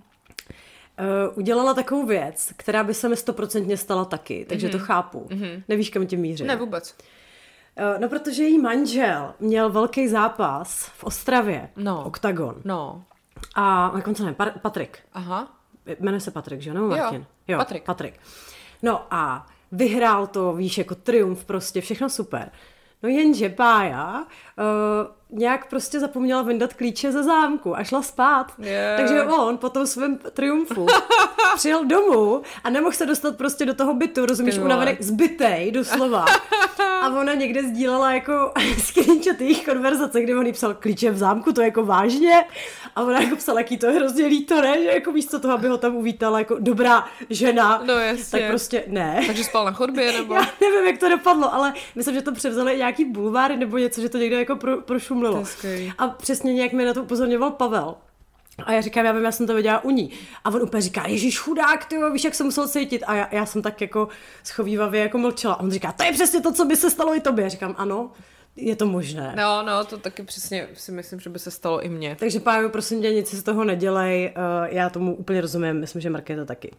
udělala takovou věc, která by se mi 100% stala taky, takže to chápu. Nevíš, kam tě míří. Ne, vůbec. No, protože její manžel měl velký zápas v Ostravě. Oktagon. No. A jak on se jmenuje? Patrik. Aha. Jmenuje se Patrik, že? No, Martin. Jo, Patrik. No a vyhrál to, víš, jako triumf, prostě všechno super. No jenže Pája nějak prostě zapomněla vyndat klíče ze zámku a šla spát. Yeah. Takže on po tom svém triumfu přijel domů a nemohl se dostat prostě do toho bytu, rozumíš, unavený, zbytej doslova. A ona někde sdílela jako screenshot jejich konverzace, kde on jí psal klíče v zámku, to jako vážně. A ona jako psala, jaký to je hrozně líto, ne? Že jako místo toho, aby ho tam uvítala jako dobrá žena, no, jasně. tak prostě ne. Takže spal na chodbě, nebo? Já nevím, jak to dopadlo, ale myslím, že to převzali nějaký bulváry nebo něco, že to někde jako prošumlilo. A přesně nějak mi na to upozorňoval Pavel. A já říkám, já vím, já jsem to viděla u ní. A on úplně říká, ježíš chudák, tyjo, víš, jak jsem musel cítit. A já jsem tak jako schovívavě jako mlčela. A on říká, to je přesně to, co by se stalo i tobě. Já říkám, ano, je to možné. No, to taky přesně si myslím, že by se stalo i mně. Takže Pájo, prosím tě, nic si z toho nedělej. Já tomu úplně rozumím, myslím, že Markéta taky.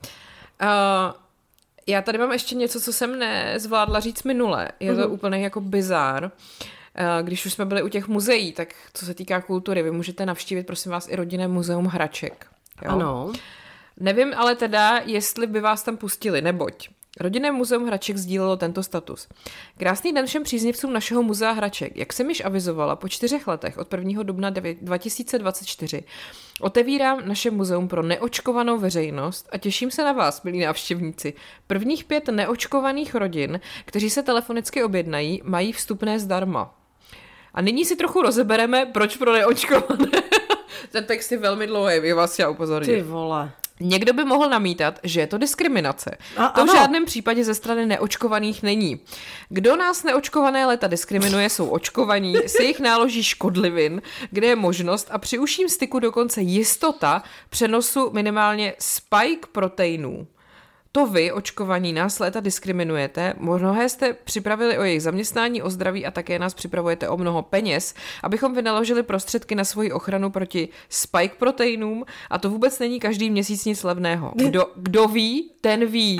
Já tady mám ještě něco, co jsem nezvládla říct minule. Je to úplně jako bizár. Když už jsme byli u těch muzeí, tak co se týká kultury, vy můžete navštívit, prosím vás, i rodinné muzeum hraček. Jo? Ano. Nevím ale teda, jestli by vás tam pustili, neboť Rodinné muzeum hraček sdílelo tento status. Krásný den všem příznivcům našeho muzea hraček. Jak jsem již avizovala, po 4 letech od 1. dubna 2024 otevírám naše muzeum pro neočkovanou veřejnost a těším se na vás, milí návštěvníci. Prvních 5 neočkovaných rodin, kteří se telefonicky objednají, mají vstupné zdarma. A nyní si trochu rozebereme, proč pro neočkované. Ten text je velmi dlouhý, bych vás chtěla upozornit. Ty vole. Někdo by mohl namítat, že je to diskriminace. To v žádném případě ze strany neočkovaných není. Kdo nás neočkované léta diskriminuje, jsou očkovaní, se jich náloží škodlivin, kde je možnost a při užším styku dokonce jistota přenosu minimálně spike proteinů. To vy, očkovaní, nás léta diskriminujete, mnohé jste připravili o jejich zaměstnání, o zdraví a také nás připravujete o mnoho peněz, abychom vynaložili prostředky na svoji ochranu proti spike proteinům a to vůbec není každý měsíc nic levného. Kdo ví, ten ví.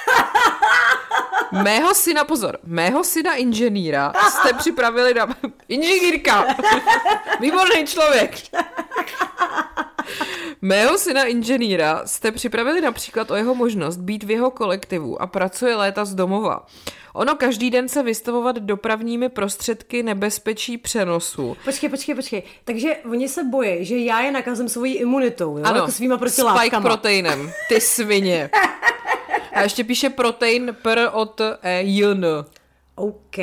Mého syna inženýra jste připravili na... Inženýrka! Výborný člověk! Mého syna inženýra jste připravili například o jeho možnost být v jeho kolektivu a pracuje léta z domova. Ono každý den se vystavovat dopravními prostředky nebezpečí přenosu. Počkej. Takže oni se bojí, že já je nakazím svojí imunitou, jo? Ano, jako svýma protilátkama. Spike proteinem. Ty svině. A ještě píše protein od jn. OK.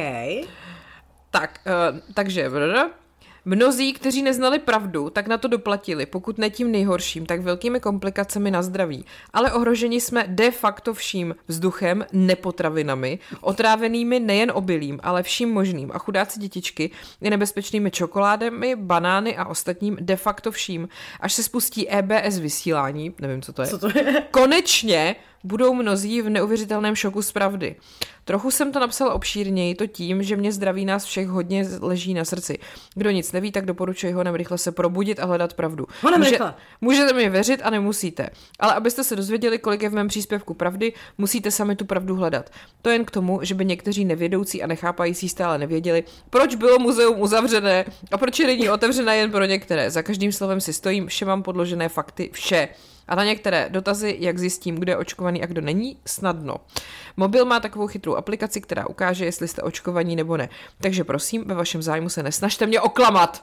Takže... Mnozí, kteří neznali pravdu, tak na to doplatili, pokud ne tím nejhorším, tak velkými komplikacemi na zdraví. Ale ohroženi jsme de facto vším vzduchem, nepotravinami, otrávenými nejen obilím, ale vším možným. A chudáci dětičky i nebezpečnými čokoládami, banány a ostatním de facto vším. Až se spustí EBS vysílání, nevím, co to je. Konečně budou mnozí v neuvěřitelném šoku z pravdy. Trochu jsem to napsala obšírněji, to tím, že mě zdraví nás všech hodně leží na srdci. Kdo nic neví, tak doporučuji honem rychle se probudit a hledat pravdu. Můžete mi věřit a nemusíte. Ale abyste se dozvěděli, kolik je v mém příspěvku pravdy, musíte sami tu pravdu hledat. To jen k tomu, že by někteří nevědoucí a nechápající stále nevěděli, proč bylo muzeum uzavřené a proč je nyní otevřené jen pro některé. Za každým slovem si stojím, vše mám podložené fakty, vše. A na některé dotazy, jak zjistím, kdo je očkovaný a kdo není, snadno. Mobil má takovou chytrou aplikaci, která ukáže, jestli jste očkovaní nebo ne. Takže prosím, ve vašem zájmu se nesnažte mě oklamat.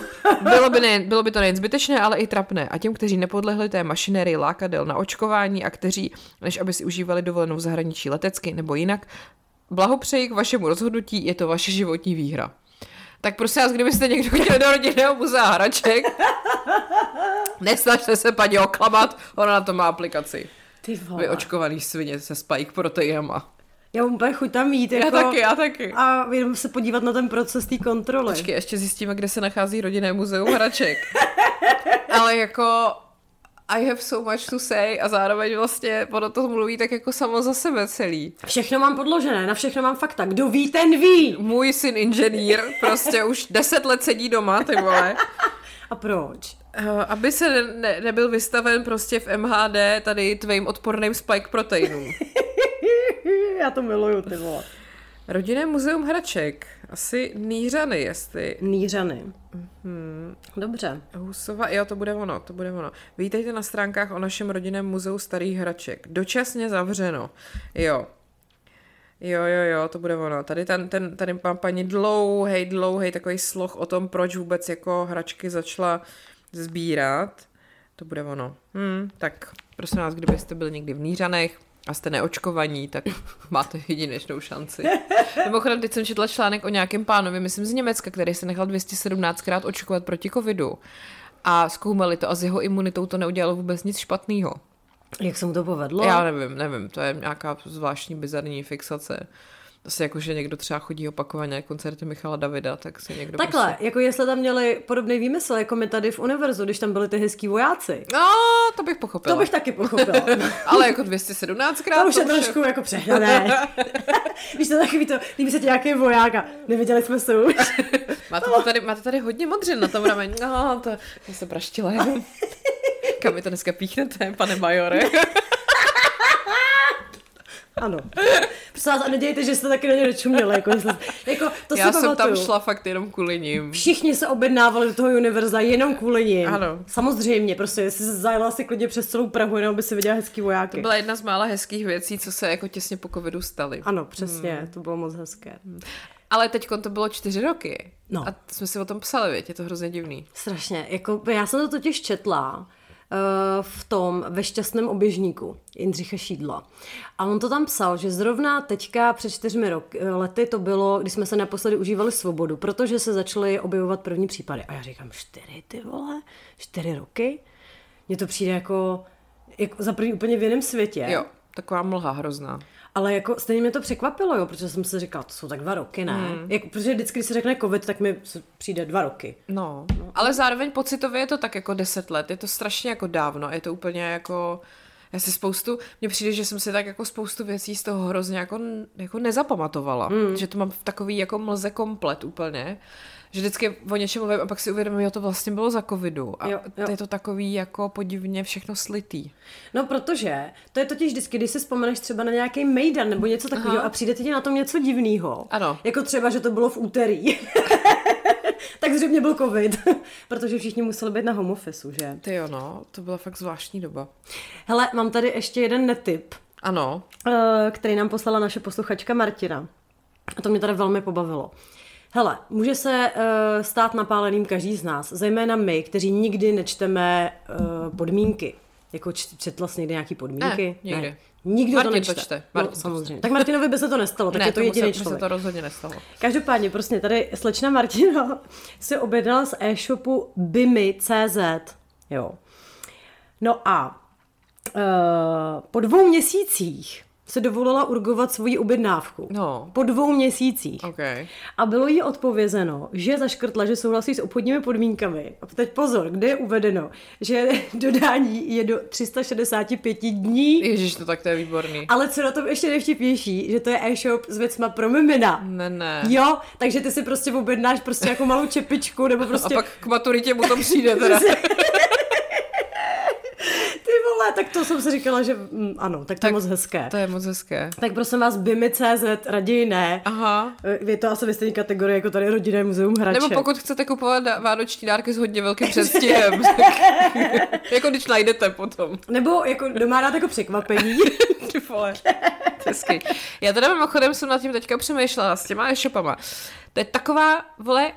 Bylo by to nejen zbytečné, ale i trapné. A těm, kteří nepodlehli té mašinérii lákadel na očkování a kteří, než aby si užívali dovolenou v zahraničí letecky nebo jinak, blahopřeji k vašemu rozhodnutí, je to vaše životní výhra. Tak prosím vás, kdybyste někdo chtěl do rodinného muzea hraček, nesnažte se paní oklamat, ona na to má aplikaci. Ty vole. Vy očkovaný svině se spike proteinama. Já mám úplně chuť tam jít. Jako, já taky. A jenom se podívat na ten proces té kontroly. Počkej, ještě zjistíme, kde se nachází rodinné muzeum hraček. Ale jako... I have so much to say a zároveň vlastně ono to mluví tak jako samo za sebe celý. Všechno mám podložené, na všechno mám fakta. Kdo ví, ten ví. Můj syn inženýr prostě už 10 let sedí doma, ty vole. A proč? Aby se nebyl vystaven prostě v MHD tady tvým odporným spike proteinům. Já to miluju, ty vole. Rodinné muzeum hraček. Asi Nýřany, jestli... Nýřany. Dobře. Husova, jo, to bude ono. Vítejte na stránkách o našem rodinném muzeu starých hraček. Dočasně zavřeno. Jo, to bude ono. Tady mám paní dlouhej takový sloh o tom, proč vůbec jako hračky začala sbírat. To bude ono. Tak prosím vás, kdybyste byli někdy v Nýřanech a jste neočkovaní, tak máte jedinečnou šanci. Mimochodem, teď jsem četla článek o nějakém pánovi, myslím z Německa, který se nechal 217krát očkovat proti covidu. A zkoumali to a s jeho imunitou to neudělalo vůbec nic špatného. Jak se mu to povedlo? Já nevím, to je nějaká zvláštní bizarní fixace. Asi jako, že někdo třeba chodí opakovaně na koncerty Michala Davida, tak si někdo takhle, prostě... jako jestli tam měli podobný výmysl, jako my tady v Univerzu, když tam byli ty hezký vojáci. No, to bych pochopila. To bych taky pochopila. Ale jako 217krát... To už je trošku jako přehnané. Víš, to takový to, líbí se ti nějaký voják a neviděli jsme se už. Máte tady hodně modřin na tom rameni. No, to se praštila jenom. Kam mi to dneska píchnete, pane majore? Ano. Prostě vás a nedějte, že jste taky na ně nečuměli. Jako, to já jsem tam šla fakt jenom kvůli ním. Všichni se objednávali do toho Univerza jenom kvůli ním. Ano. Samozřejmě, prostě jestli se zajela si klidně přes celou Prahu, jenom by si viděla hezký vojáky. To byla jedna z mála hezkých věcí, co se jako těsně po covidu staly. Ano, přesně, to bylo moc hezké. Ale teďkon to bylo 4 roky. No. A jsme si o tom psali, věď, je to hrozně divný. Strašně, jako já jsem to totiž četla ve Šťastném oběžníku Jindřicha Šídla. A on to tam psal, že zrovna teďka před 4 lety to bylo, když jsme se naposledy užívali svobodu, protože se začaly objevovat první případy. A já říkám, 4 ty vole? 4 roky? Mně to přijde jako jako za první úplně v jiném světě. Jo, taková mlha hrozná. Ale jako stejně mě to překvapilo, jo, protože jsem si říkala, to jsou tak 2 roky, ne? Jako, protože vždycky, když se řekne covid, tak mi přijde 2 roky. No, ale zároveň pocitově je to tak jako 10 let, je to strašně jako dávno, je to úplně jako... Já si mně přijde, že jsem si tak jako spoustu věcí z toho hrozně jako nezapamatovala. Že to mám v takový jako mlze komplet úplně. Že vždycky o něčem mluvím a pak si uvědomím, že to vlastně bylo za covidu. A jo. je to takový jako podivně všechno slitý. No protože to je totiž vždycky, když si vzpomeneš třeba na nějaký mejdan nebo něco takového a přijde ti na tom něco divného. Ano. Jako třeba, že to bylo v úterý. Tak zřejmě byl covid, protože všichni museli být na home officeu, že? Ty jo, no, to byla fakt zvláštní doba. Hele, mám tady ještě jeden netip. Ano. Který nám poslala naše posluchačka Martina. A to mě tady velmi pobavilo. Hele, může se stát napáleným každý z nás, zejména my, kteří nikdy nečteme podmínky. Jako četla jsi někdy nějaký podmínky? Nikdy. Ne. Nikdo Martin to nečte. Martin No, samozřejmě. Tak Martinovi by se to nestalo, tak je to jediný člověk. Se to rozhodně nestalo. Každopádně, prostě tady slečna Martina si objednala z e-shopu bimi.cz. Jo. No a po 2 měsících se dovolila urgovat svoji objednávku. No. Po 2 měsících. Okay. A bylo jí odpovězeno, že zaškrtla, že souhlasí s obchodními podmínkami. A teď pozor, kde je uvedeno, že dodání je do 365 dní. Ježiš, to je výborný. Ale co na tom ještě nejvtipnější, že to je e-shop s věcma pro mimina. Ne. Jo, takže ty si prostě objednáš prostě jako malou čepičku, nebo prostě... A pak k maturitě mu to přijde teda. Ty vole, tak to jsem si říkala, že ano, tak to je moc hezké. To je moc hezké. Tak prosím vás, bimi.cz, raději ne. Aha. Je to asi ve stejné kategorii jako tady Rodinné muzeum hraček. Nebo pokud chcete kupovat vánoční dárky s hodně velkým předstihem. Jako když najdete potom. Nebo jako doma dát jako překvapení. Ty vole. Hezky. Já teda mimochodem jsem nad tím teďka přemýšlela s těma e-shopama. To je taková, vole,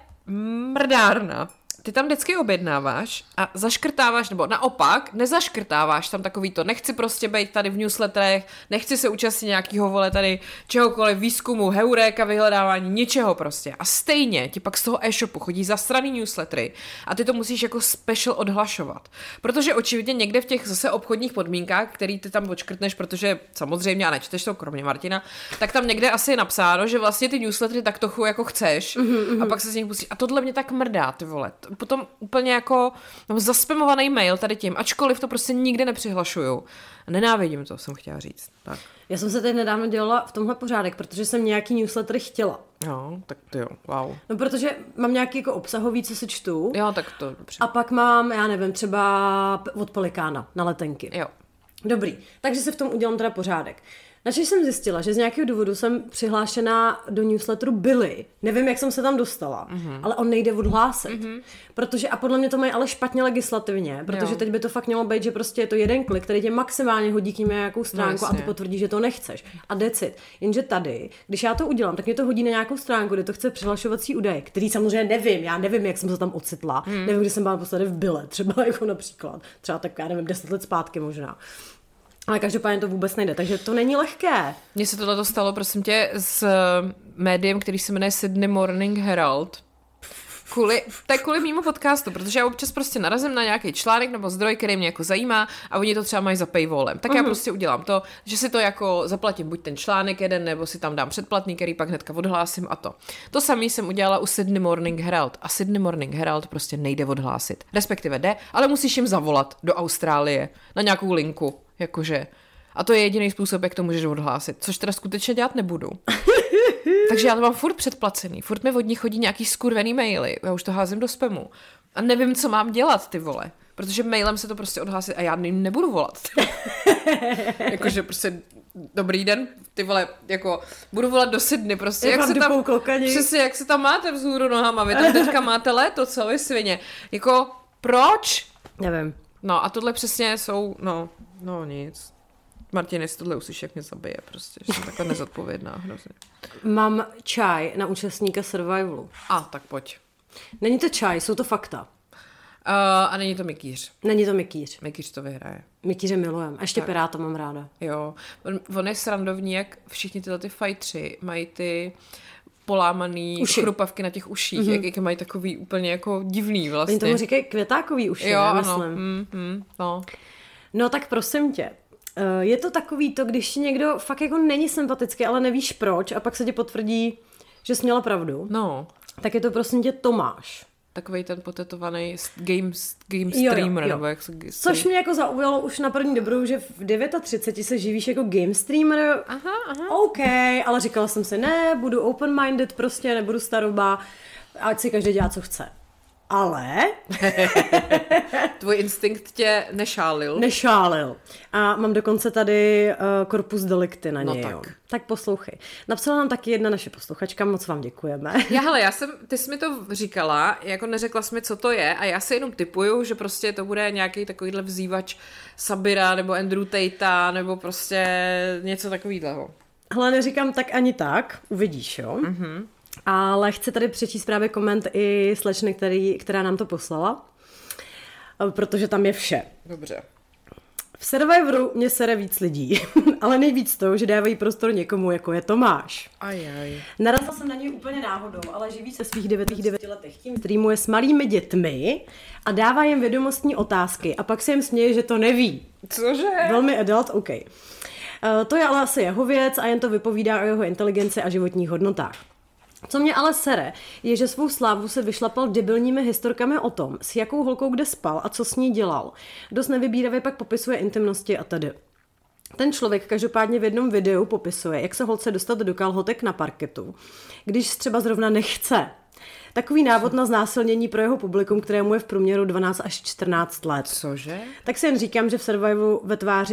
mrdárna. Ty tam vždycky objednáváš a zaškrtáváš, nebo naopak, nezaškrtáváš tam takový to, nechci prostě být tady v newsletterech, nechci se účastnit nějakýho, vole, tady čehokoliv, výzkumu, heuréka, vyhledávání, ničeho prostě. A stejně ti pak z toho e-shopu chodí zasraný newslettery a ty to musíš jako special odhlašovat. Protože očividně někde v těch zase obchodních podmínkách, který ty tam odškrtneš, protože samozřejmě, a nečteš to kromě Martina, tak tam někde asi je napsáno, že vlastně ty newslettery tak trochu jako chceš a pak se z nich musíš. A tohle mě tak mrdá, ty vole. Potom úplně jako zaspamovaný mail tady tím, ačkoliv to prostě nikde nepřihlašuju. Nenávidím to, jsem chtěla říct. Tak. Já jsem se teď nedávno dělala v tomhle pořádek, protože jsem nějaký newsletter chtěla. Jo, tak to jo, wow. No, protože mám nějaký jako obsahový, co se čtu. Jo, tak to dobře. A pak mám, já nevím, třeba od Pelikána na letenky. Jo. Dobrý, takže se v tom udělám teda pořádek. Načež jsem zjistila, že z nějakého důvodu jsem přihlášená do newsletteru Billy. Nevím, jak jsem se tam dostala, ale on nejde odhlásit. Protože, a podle mě to mají ale špatně legislativně, protože teď by to fakt mělo být, že prostě je to jeden klik, který tě maximálně hodí k ním nějakou stránku a ty potvrdí, že to nechceš. A decid. Jenže tady, když já to udělám, tak mě to hodí na nějakou stránku, kde to chce přihlašovací údaje, který samozřejmě nevím. Já nevím, jak jsem se tam ocitla. Nevím, kdy jsem byla naposledy v Bille, třeba jako například. Třeba tak, já nevím, 10 let zpátky možná. Ale každopádně to vůbec nejde, takže to není lehké. Mně se tohle stalo, prosím tě, s médiem, který se jmenuje Sydney Morning Herald. To je kvůli mýmu podcastu, protože já občas prostě narazím na nějaký článek nebo zdroj, který mě jako zajímá a oni to třeba mají za paywallem. Tak já prostě udělám to, že si to jako zaplatím buď ten článek jeden, nebo si tam dám předplatný, který pak hnedka odhlásím a to. To samý jsem udělala u Sydney Morning Herald a Sydney Morning Herald prostě nejde odhlásit. Respektive jde, ale musíš jim zavolat do Austrálie na nějakou linku, jakože. A to je jediný způsob, jak to můžeš odhlásit, což teda skutečně dělat nebudu. Takže já to mám furt předplacený, furt mi od nich chodí nějaký skurvený maily, já už to házím do spamu. A nevím, co mám dělat, ty vole. Protože mailem se to prostě odhlásit a já jim nebudu volat. Jakože prostě dobrý den, ty vole, jako budu volat do Sydney, prostě jak se tam, přesně jak se tam máte vzhůru nohama, vy tam teďka máte léto, co vy svině. Jako, proč? Nevím. No a tohle přesně jsou, no nic. Martin, jestli tohle uslyší, jak mě zabije, prostě, že jsem takhle nezodpovědná hrozně. Mám čaj na účastníka Survivalu. Tak pojď. Není to čaj, jsou to fakta. A není to Mikýř. Není to Mikýř. Mikýř to vyhraje. Mikýře milujem. A ještě tak. Piráta mám ráda. Jo. On je srandovní, jak všichni tyhle ty fightři mají ty polámaný chrupavky na těch uších, jak mají takový úplně jako divný vlastně. Oni tomu říkají květákový uši, jo, já myslím. Ano. No. No tak prosím tě, je to takový to, když někdo fakt jako není sympatický, ale nevíš proč a pak se ti potvrdí, že jsi měla pravdu. No. Tak je to prosím tě Tomáš. Takovej ten potetovaný game streamer. Jo. Nebo jak Což mě jako zaujalo už na první dobrou, že v 39 se živíš jako game streamer. Aha. OK, ale říkala jsem si, ne, budu open-minded prostě, nebudu staroba, ať si každý dělá, co chce. Ale... Tvůj instinkt tě nešálil. Nešálil. A mám dokonce tady corpus delicti na No něj. tak. Jo. Tak poslouchej. Napsala nám taky jedna naše posluchačka, moc vám děkujeme. Ty jsi mi to říkala, jako neřekla jsi mi, co to je a já si jenom tipuju, že prostě to bude nějaký takovýhle vzývač Sabira nebo Andrew Tatea nebo prostě něco takovýhleho. Hele, neříkám tak ani tak, uvidíš, jo. Mm-hmm. Ale chci tady přečíst právě koment i slečny, která nám to poslala, protože tam je vše. Dobře. V Survivoru mě sere víc lidí, ale nejvíc to, že dávají prostor někomu, jako je Tomáš. Ajaj. Narazila jsem na něj úplně náhodou, ale živí se svých 9 letech. Tím streamuje s malými dětmi a dává jim vědomostní otázky a pak se jim směje, že to neví. Cože? Velmi adult, OK. To je ale asi jeho věc a jen to vypovídá o jeho inteligenci a životních hodnotách. Co mě ale sere, je, že svou slávu se vyšlapal debilními historkami o tom, s jakou holkou kde spal a co s ní dělal. Dost nevybíravě pak popisuje intimnosti a tedy. Ten člověk každopádně v jednom videu popisuje, jak se holce dostat do kalhotek na parketu, když třeba zrovna nechce. Takový návod na znásilnění pro jeho publikum, kterému je v průměru 12 až 14 let. Cože? Tak si jen říkám, že v Survivoru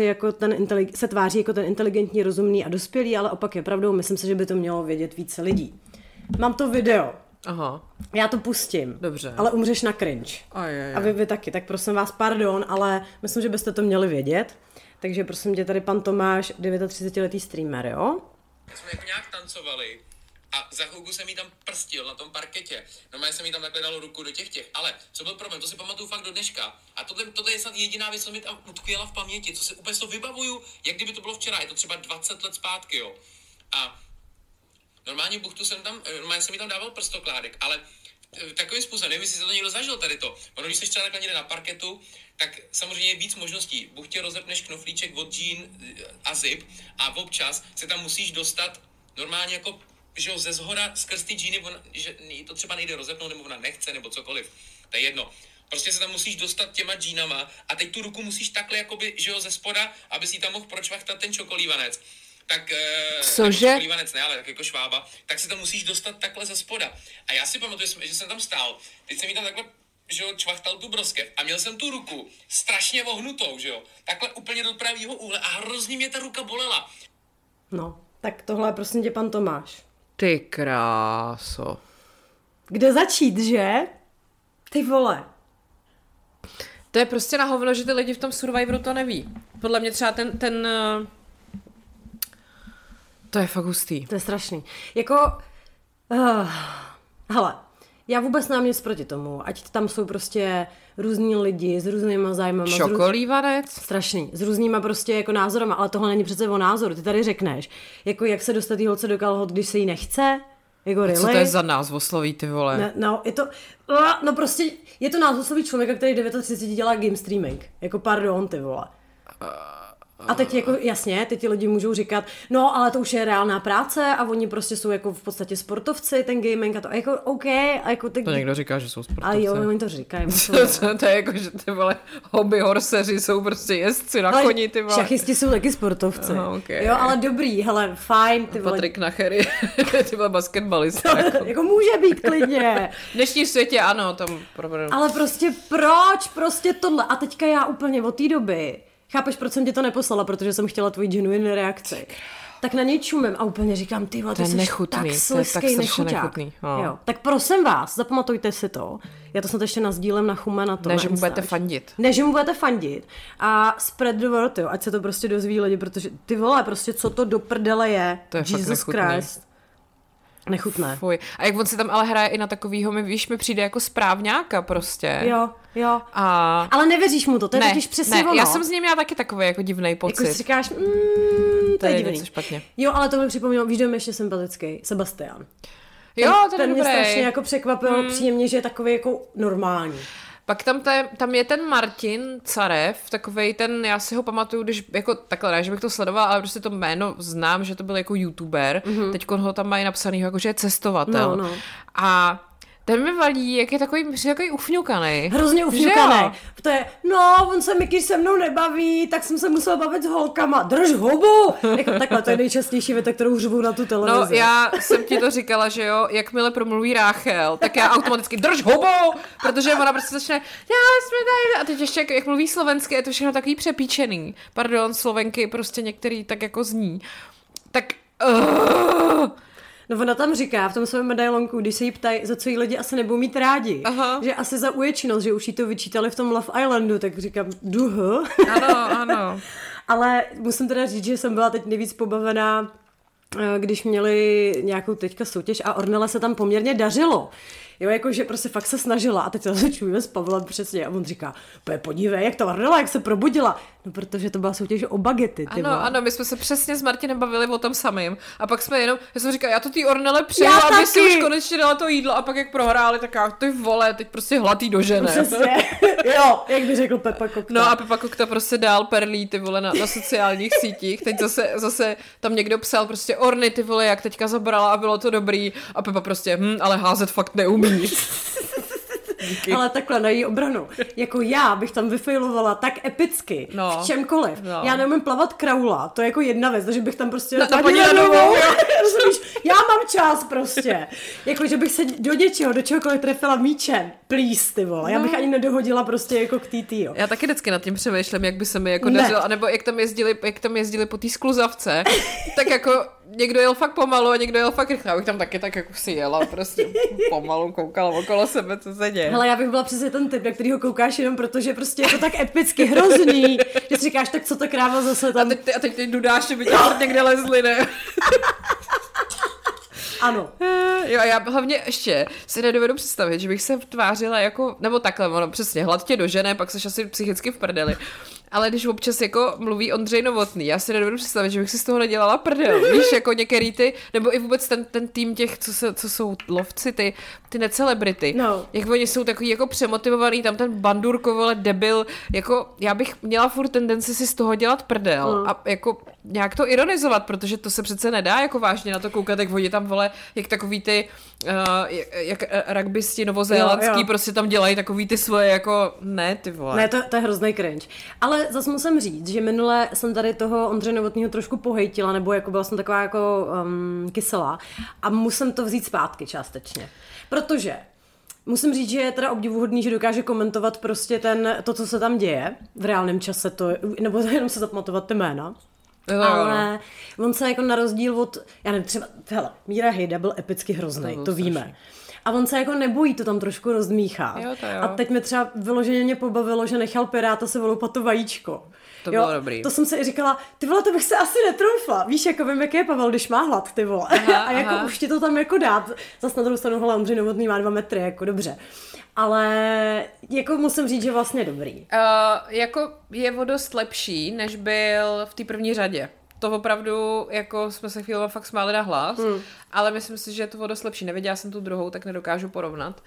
se tváří jako ten inteligentní, rozumný a dospělý, ale opak je pravdou, myslím si, že by to mělo vědět více lidí. Mám to video. Aha. Já to pustím. Dobře. Ale umřeš na cringe. Ajajaj. A vy taky, tak prosím vás, pardon, ale myslím, že byste to měli vědět. Takže prosím tě, tady pan Tomáš, 39letý streamer, jo? Jsme jako nějak tancovali a za chvilku jsem jí tam prstil na tom parketě. Normálně jsem jí tam takhle dal ruku do těch. Ale co byl problém, to si pamatuju fakt do dneška. A tohle je snad jediná věc, co mi tam utkvěla v paměti, co si úplně to vybavuju, jak kdyby to bylo včera. Je to třeba 20 let zpátky, jo. A normálně jsem jí tam dával prstokládek, ale takovým způsobem, nevím, jestli se to někdo zažil tady to. Ono, když jsi třeba takhle někde na parketu, tak samozřejmě je víc možností. Buď tě rozepneš knoflíček od džín a zip a občas se tam musíš dostat normálně jako, že jo, ze zhora skrz ty džíny, že to třeba nejde rozepnout, nebo ona nechce, nebo cokoliv. To je jedno. Prostě se tam musíš dostat těma džínama a teď tu ruku musíš takhle jakoby, že jo, ze spoda, aby si tam mohl pročvachtat ten čokolívanec. Tak, cože? Lívanec ne, ale tak jako švába, tak se tam musíš dostat takhle ze spoda. A já si pamatuju, že jsem tam stál, teď jsem jí tam takhle, že jo, čvachtal tu broskev a měl jsem tu ruku strašně ohnutou, že jo, takhle úplně do pravýho úhle a hrozně mě ta ruka bolela. No, tak tohle je prosím tě pan Tomáš. Ty kráso. Kde začít, že? Ty vole. To je prostě na hovno, že ty lidi v tom Survivoru to neví. Podle mě třeba ten to je fakt hustý. To je strašný. Jako, hele, já vůbec nemám nic proti tomu, ať tam jsou prostě různí lidi s různýma zájmama. Čokolívanec? Strašný. S různýma prostě jako názorama, ale tohle není přece o názoru. Ty tady řekneš, jako jak se dostat holce do kalhot, když se jí nechce. Jako really? Co to je za názvosloví, ty vole? Ne, no, je to, no prostě, je to názvosloví člověka, který 39 dělá game streaming. Jako pardon, ty vole. A teď jako jasně, teď ti lidi můžou říkat, no ale to už je reálná práce a oni prostě jsou jako v podstatě sportovci, ten gaming a to jako OK. A jako to někdo říká, že jsou sportovci. Ale jo, oni to říkají. To je jako, že ty vole hobby horseři jsou prostě jezdci na koni, ty vole. Šachisti jsou taky sportovci. Okay. Jo, ale dobrý, hele, fajn, ty vole. Patrik Nachery, ty vole basketbalista. Jako může být klidně. V dnešním světě ano, tam problém. Ale prostě proč? Prostě tohle. A teďka já úplně od té doby, chápeš, proč jsem ti to neposlala, protože jsem chtěla tvoji genuine reakci. Tak na něj čumím a úplně říkám, ty vole, ty jsi tak sliskej nechuťák. Jo. Tak prosím vás, zapamatujte si to. Já to snad ještě nazdílem na Chume na to. Ne, že mu budete fandit. Ne, že mu budete fandit. A spread the word, jo, ať se to prostě dozví lidi, protože ty vole, prostě co to do prdele je. To je Jesus Christ. Nechutné. Fuj. A jak on si tam ale hraje i na takovýho, mi přijde jako správňáka prostě. Jo. A... Ale nevěříš mu to je totiž přesně ono. Já jsem z něj měla taky takový jako divnej pocit. Jako si říkáš, to je divný. Špatně. Jo, ale to mi připomnělo, víš, kdo je ještě sympatický? Sebastian. Jo, ten mě dobrý. strašně jako překvapil příjemně, že je takový jako normální. Pak tam je ten Martin Carev, takovej ten, já si ho pamatuju, když jako takhle ne, že bych to sledovala, ale prostě to jméno znám, že to byl jako youtuber. Teďko ho tam mají napsanýho, jako že je cestovatel. No. A ten mi vadí, jak je takový ufňukanej. Hrozně ufňukanej. To je, on se Miky se mnou nebaví, tak jsem se musela bavit s holkama. Drž hubu! Jako takhle, to je nejčastější věta, kterou hřvu na tu televizi. No, já jsem ti to říkala, že jo, jakmile promluví Ráchel, tak já automaticky drž hubu! Protože ona prostě začne, jsme tady, a teď ještě jak mluví slovensky, je to všechno takový přepíčený. Pardon, slovenky prostě některý tak jako zní. Tak... No ona tam říká v tom svém medailonku, když se jí ptají, za co jí lidi asi nebudou mít rádi, že asi za uječnost, že už jí to vyčítali v tom Love Islandu, tak říkám, Ano. Ale musím teda říct, že jsem byla teď nejvíc pobavená, když měli nějakou teďka soutěž a Ornelle se tam poměrně dařilo. Jo, jakože prostě fakt se snažila a teď se začujeme s Pavlem přesně a on říká, podívej, jak to Ornella, jak se probudila. No, protože to byla soutěž o bagety. Ano, my jsme se přesně s Martinem bavili o tom samým a pak jsme já jsem říkala, já to té Ornelle přeju, aby si už konečně dala to jídlo a pak jak prohráli, tak já, ty vole, teď prostě hladý do žene. Přesně, jo, jak by řekl Pepa Kokta. No a Pepa Kokta prostě dál perlí, ty vole, na sociálních sítích. Teď zase tam někdo psal prostě Orny, ty vole, jak teďka zabrala a bylo to dobrý a Pepa prostě, ale házet fakt neumí. Díky. Ale takhle na její obranu. Jako já bych tam vyfailovala tak epicky v čemkoliv. No. Já neumím plavat kraula, to je jako jedna věc, takže bych tam prostě na paní Radovou. Já mám čas prostě. Jako, že bych se do čehokoliv trefila míčem. Please, ty vole. Já bych ani nedohodila prostě jako k TT, jo. Já taky vždycky nad tím přemýšlím, jak by se mi jako dařilo, anebo jak tam jezdili po té skluzavce, tak jako někdo jel fakt pomalu a někdo jel fakt rychle. Já bych tam taky tak jako si jela, prostě pomalu koukala okolo sebe, co se děje. Hele, já bych byla přesně ten typ, na kterýho koukáš jenom protože prostě je to tak epicky hrozný, že si říkáš, tak co ta kráva zase tam... A teď ty dudáš, že by tě někde lezli, ne? Ano. Jo, a já hlavně ještě si nedovedu představit, že bych se tvářila jako, nebo takhle, ono přesně, hladtě do žene, pak seš asi psychicky v prdeli. Ale když občas jako mluví Ondřej Novotný, já si nedovedu představit, že bych si z toho nedělala prdel. Víš, jako některý ty, nebo i vůbec ten tým těch, co jsou lovci, ty necelebrity. No. Jak oni jsou takový jako přemotivovaný, tam ten bandurko, vole, debil, jako já bych měla furt tendenci si z toho dělat prdel a jako nějak to ironizovat, protože to se přece nedá jako vážně na to koukat, jak oni tam, vole, jak takový ty, jak rugbysti novozélandský prostě tam dělají takový ty svoje, jako ne, ty vole. Ne, to je hrozný cringe. Ale zase musím říct, že minule jsem tady toho Ondřeje Novotného trošku pohejtila, nebo jako byla jsem taková jako kyselá a musím to vzít zpátky částečně. Protože musím říct, že je teda obdivuhodný, že dokáže komentovat prostě to, co se tam děje v reálném čase, nebo jenom se zapamatovat ty jména. Ale on se jako na rozdíl od, já nevím, třeba, Míra Hejda byl epicky hrozný, to víme. A on se jako nebojí to tam trošku rozdmíchat. Jo. A teď mi třeba vyloženě mě pobavilo, že nechal Piráta se vyloupat to vajíčko. To bylo dobrý. To jsem si i říkala, ty vole, to bych se asi netroufla. Víš, jako vím, jak je Pavel, když má hlad, ty vole. A jako už ti to tam jako dát. Zas na druhou stranu, hele, Ondřej Novotný má 2 metry, jako dobře. Ale jako musím říct, že vlastně dobrý. Jako je o dost lepší, než byl v té první řadě. To opravdu, jako jsme se chvíli fakt smáli na hlas, ale myslím si, že je to o dost lepší. Neviděla jsem tu druhou, tak nedokážu porovnat.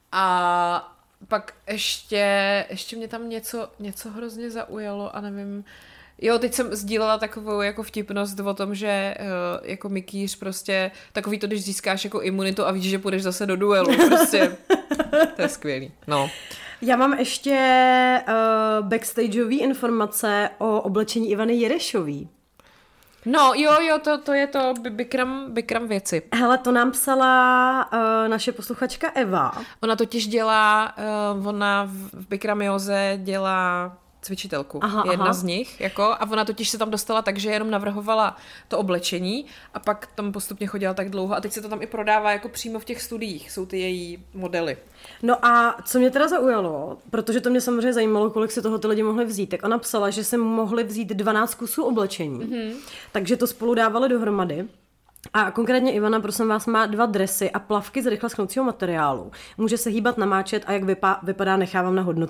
A pak ještě mě tam něco hrozně zaujalo a nevím... Jo, teď jsem sdílela takovou jako vtipnost o tom, že jako mikýř prostě takový to, když získáš jako imunitu a víš, že půjdeš zase do duelu, prostě to je skvělý. No. Já mám ještě backstageové informace o oblečení Ivany Jerešový. No, jo, to je to Bikram věci. Hele, to nám psala naše posluchačka Eva. Ona totiž dělá, ona v Bikramioze dělá cvičitelku. Jedna z nich, jako, a ona totiž se tam dostala tak, že jenom navrhovala to oblečení a pak tam postupně chodila tak dlouho a teď se to tam i prodává jako přímo v těch studiích, jsou ty její modely. No a co mě teda zaujalo, protože to mě samozřejmě zajímalo, kolik si toho ty lidi mohli vzít, tak ona psala, že si mohli vzít 12 kusů oblečení, takže to spolu dávali dohromady. A konkrétně Ivana, prosím vás, má 2 dresy a plavky z rychle schnoucího materiálu. Může se hýbat, namáčet a jak vypadá, nechávám na hodnocení.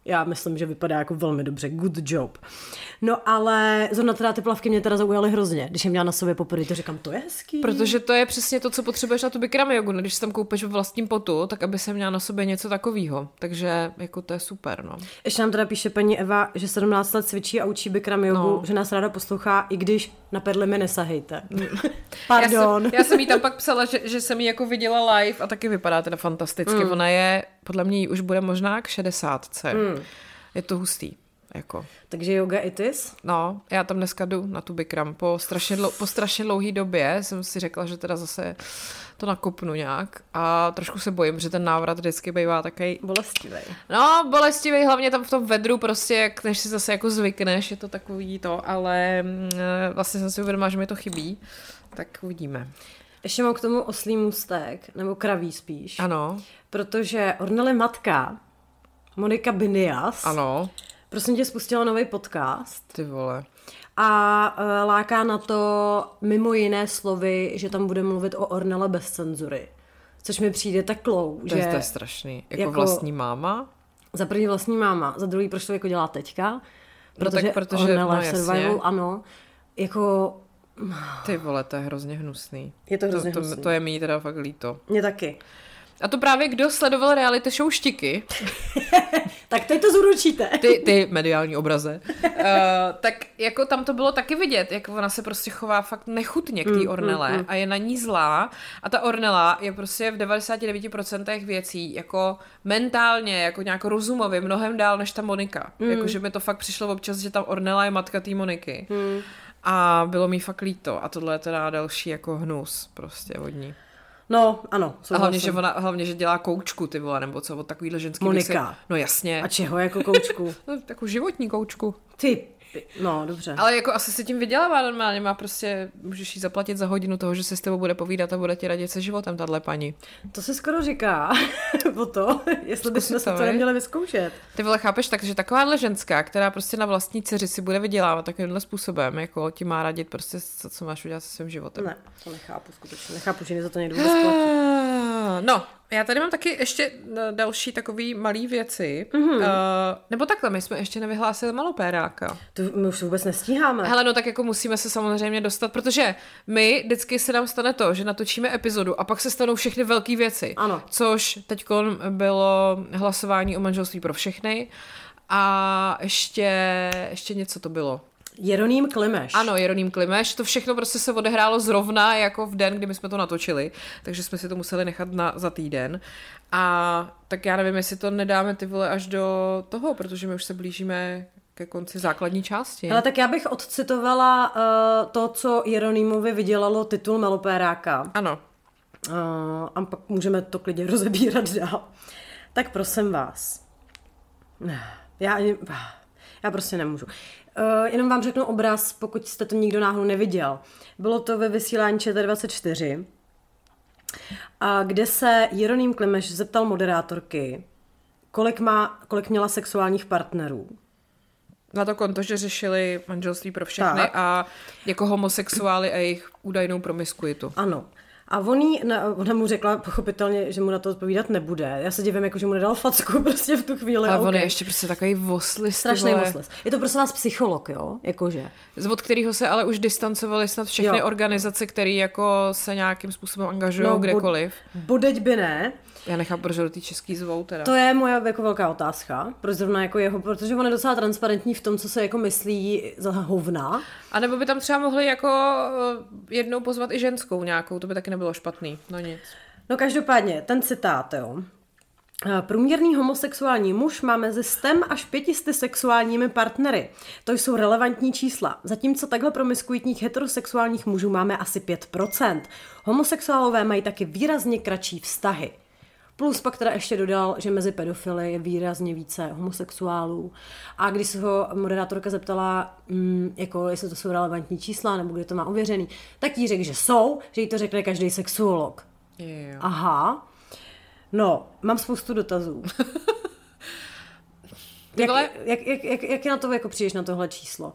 Já myslím, že vypadá jako velmi dobře. Good job. No ale zrovna teda ty plavky mě teda zaujaly hrozně. Když jsem měla na sobě poprvé, to říkám, to je hezký. Protože to je přesně to, co potřebuješ na tu Bikram jogu. Když si tam koupíš ve vlastním potu, tak aby se měla na sobě něco takového. Takže jako to je super, no. Ještě nám teda píše paní Eva, že 17 let cvičí a učí Bikram jogu, že nás ráda poslouchá, i když na perly mi nesahejte. Pardon. Já jsem jí tam pak psala, že jsem jí jako viděla live a taky vypadá teda fantasticky. Ona je, podle mě jí už bude možná k 60. Je to hustý. Jako. Takže yoga it is? No, já tam dneska jdu na tu Bikram. Po strašně dlouhé době jsem si řekla, že teda zase to nakopnu nějak a trošku se bojím, že ten návrat vždycky bývá takový bolestivý. No, bolestivý, hlavně tam v tom vedru prostě, než si zase jako zvykneš, je to takový to, ale vlastně jsem si uvědomila, že mi to chybí, tak uvidíme. Ještě mám k tomu oslý můstek, nebo kraví spíš. Ano. Protože Ornely matka, Monika Binias, ano. Prosím tě, spustila nový podcast. Ty vole. A láká na to mimo jiné slovy, že tam bude mluvit o Ornele bez cenzury. Což mi přijde tak low, že... To je strašný. Jako vlastní máma? Za první vlastní máma, za druhý proč to jako dělá teďka. Protože Ornella Survival, ano. Jako... Ty vole, to je hrozně hnusný. Je to hrozně hnusný. To je mi teda fakt líto. Mně taky. A to právě kdo sledoval reality show Štiky. Tak teď to zúročíte. Ty mediální obraze. Tak jako tam to bylo taky vidět, jak ona se prostě chová fakt nechutně k té Ornelle a je na ní zlá. A ta Ornella je prostě v 99% věcí jako mentálně, jako nějak rozumově mnohem dál než ta Monika. Jakože mi to fakt přišlo občas, že ta Ornella je matka té Moniky. A bylo mi fakt líto. A tohle je teda další jako hnus prostě od ní. No, ano. A hlavně, že dělá koučku, ty vole, nebo co, od takovýhle ženský Monika. No jasně. A čeho jako koučku? No, takovou životní koučku. No, dobře. Ale jako asi se tím vydělává normálně, má prostě, můžeš jí zaplatit za hodinu toho, že se s tebou bude povídat a bude ti radit se životem, tahle paní. To se skoro říká o to, jestli bychom se to neměli vyzkoušet. Ty vole, chápeš, takže takováhle ženská, která prostě na vlastní dceři si bude vydělávat takovýmhle způsobem, jako ti má radit prostě, co máš udělat se svým životem. Ne, to nechápu skutečně. Nechápu, že za to někdo vůbec platí. No, já tady mám taky ještě další takový malý věci. Nebo takhle, my jsme ještě nevyhlásili malopéráka. To my už vůbec nestíháme. Hele, no tak jako musíme se samozřejmě dostat, protože my vždycky se nám stane to, že natočíme epizodu a pak se stanou všechny velké věci. Ano. Což teďko bylo hlasování o manželství pro všechny a ještě něco to bylo. Jeroným Klimeš. Ano, Jeroným Klimeš. To všechno prostě se odehrálo zrovna jako v den, kdy my jsme to natočili, takže jsme si to museli nechat za týden. A tak já nevím, jestli to nedáme ty vole až do toho, protože my už se blížíme ke konci základní části. Ale tak já bych odcitovala to, co Jeronýmovi vydělalo titul Melopéráka. Ano. A pak můžeme to klidně rozebírat dál. Tak prosím vás. Já prostě nemůžu. Jenom vám řeknu obraz, pokud jste to nikdo náhodou neviděl. Bylo to ve vysílání ČT24, kde se Jeroným Klimeš zeptal moderátorky, kolik měla sexuálních partnerů. Na to konto, že řešili manželství pro všechny a jako homosexuály a jejich údajnou promiskuitu. Ano. A ona mu řekla pochopitelně, že mu na to odpovídat nebude. Já se divím, jako, že mu nedal facku prostě v tu chvíli. Ale on je ještě prostě takový voslis. Strašný voslis. Je to prostě vás psycholog, jo? Jakože. Od kterého se ale už distancovali snad všechny organizace, které jako se nějakým způsobem angažují kdekoliv. Bodeď by ne. Já nechápu, proč do té český zvou teda. To je moje jako velká otázka. Proč zrovna jako jeho, protože on je docela transparentní v tom, co se jako myslí za hovna. A nebo by tam třeba mohli jako jednou pozvat i ženskou nějakou, to by taky nebylo špatný. No nic. No každopádně, ten citát, jo. Průměrný homosexuální muž má mezi 100 až 500 sexuálními partnery. To jsou relevantní čísla. Zatímco takhle promiskuitních heterosexuálních mužů máme asi 5%. Homosexuálové mají taky výrazně kratší vztahy. Plus pak teda ještě dodal, že mezi pedofily je výrazně více homosexuálů. A když se ho moderátorka zeptala, jako jestli to jsou relevantní čísla, nebo kde to má ověřený, tak jí řekl, že jsou, že jí to řekne každý sexuolog. Jo. Aha. No, mám spoustu dotazů. Jak na to jako přijdeš na tohle číslo?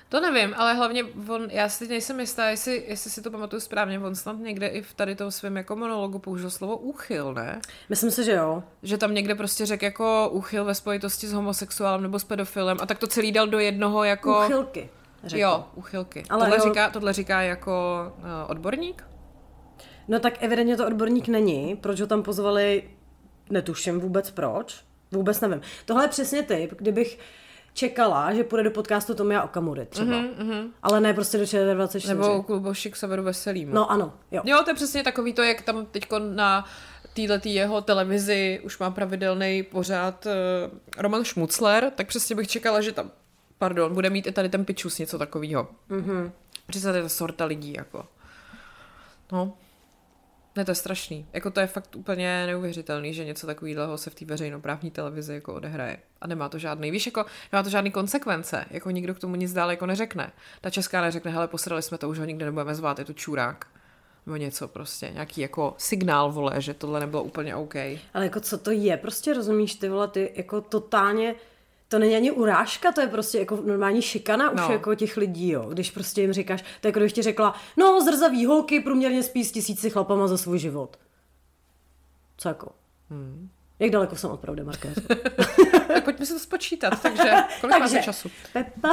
To nevím, ale hlavně já si teď nejsem jistá, jestli si to pamatuju správně, on snad někde i v tady tom svém jako monologu použil slovo úchyl, ne? Myslím si, že jo. Že tam někde prostě řekl jako úchyl ve spojitosti s homosexuálem nebo s pedofilem a tak to celý dal do jednoho jako... Úchylky. Řekl. Jo, úchylky. Ale Tohle říká jako odborník? No tak evidentně to odborník není. Proč ho tam pozvali, netuším vůbec proč. Vůbec nevím. Tohle je přesně typ, kdybych čekala, že půjde do podcastu Tomia Okamury třeba. Ale ne prostě do ČT24. Nebo Kluboši k severu veselým. No ano, jo. Jo, to je přesně takový to, jak tam teďko na této jeho televizi už má pravidelný pořád Roman Šmucler, tak přesně bych čekala, že tam, bude mít i tady ten Pičus něco takového. Přesně to je ta sorta lidí, jako. No. Ne, to je strašný. Jako to je fakt úplně neuvěřitelný, že něco takového se v té veřejnoprávní televizi jako odehraje. A nemá to žádný, víš, jako nemá to žádný konsekvence. Jako nikdo k tomu nic dál jako neřekne. Ta česká neřekne, hele, posrali jsme to, už ho nikdy nebudeme zvát, je to čurák. Nebo něco prostě, nějaký jako signál, vole, že tohle nebylo úplně OK. Ale jako co to je, prostě rozumíš, ty vole, ty jako totálně, to není ani urážka, to je prostě jako normální šikana už jako těch lidí, jo. Když prostě jim říkáš, to je jako když ti řekla, no zrzavý holky průměrně spí s 1000 chlapama za svůj život. Co jako? Jak daleko jsem od pravdy, Markéto? Tak pojďme se to spočítat, takže kolik máte času? Pepa.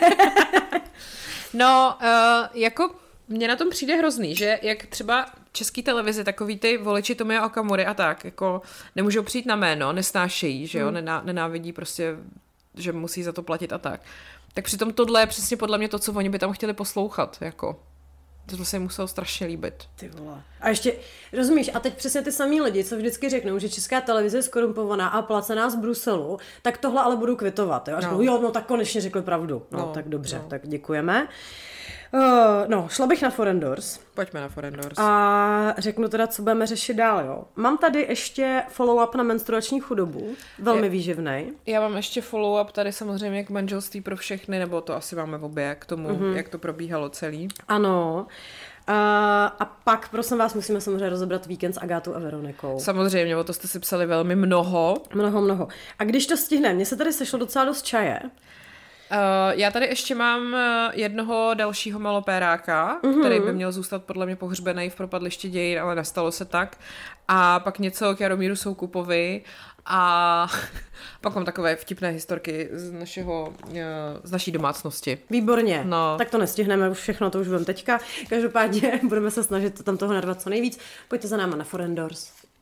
No, jako mně na tom přijde hrozný, že jak třeba český televizi, takový ty voliči Tomia Okamury a tak, jako nemůžou přijít na jméno, nesnášejí, že jo, nenávidí prostě, že musí za to platit a tak. Tak přitom tohle je přesně podle mě to, co oni by tam chtěli poslouchat, jako. To se jim muselo strašně líbit. Ty vole. A ještě, rozumíš, a teď přesně ty samý lidi, co vždycky řeknou, že česká televize je skorumpovaná a placená z Bruselu, tak tohle ale budou kvitovat, jo. A řeknou, jo, no tak konečně řekli pravdu. No tak dobře, tak děkujeme. No, šla bych na Forendors. Pojďme na Forendors. A řeknu teda, co budeme řešit dál, jo. Mám tady ještě follow-up na menstruační chudobu, velmi výživnej. Já mám ještě follow-up tady samozřejmě k manželství pro všechny, nebo to asi máme v obě, k tomu, jak to probíhalo celý. Ano. A pak, prosím vás, musíme samozřejmě rozebrat víkend s Agátou a Veronikou. Samozřejmě, o to jste si psali velmi mnoho. Mnoho. A když to stihneme, mně se tady sešlo docela dost čaje. Já tady ještě mám jednoho dalšího malopéráka, který by měl zůstat podle mě pohřbený v propadlišti dějin, ale nestalo se tak. A pak něco k Jaromíru Soukupovi a pak mám takové vtipné historky z naší domácnosti. Výborně, no. Tak to nestihneme už všechno, to už budeme teďka. Každopádně budeme se snažit tam toho narvat co nejvíc. Pojďte za náma na Forendors.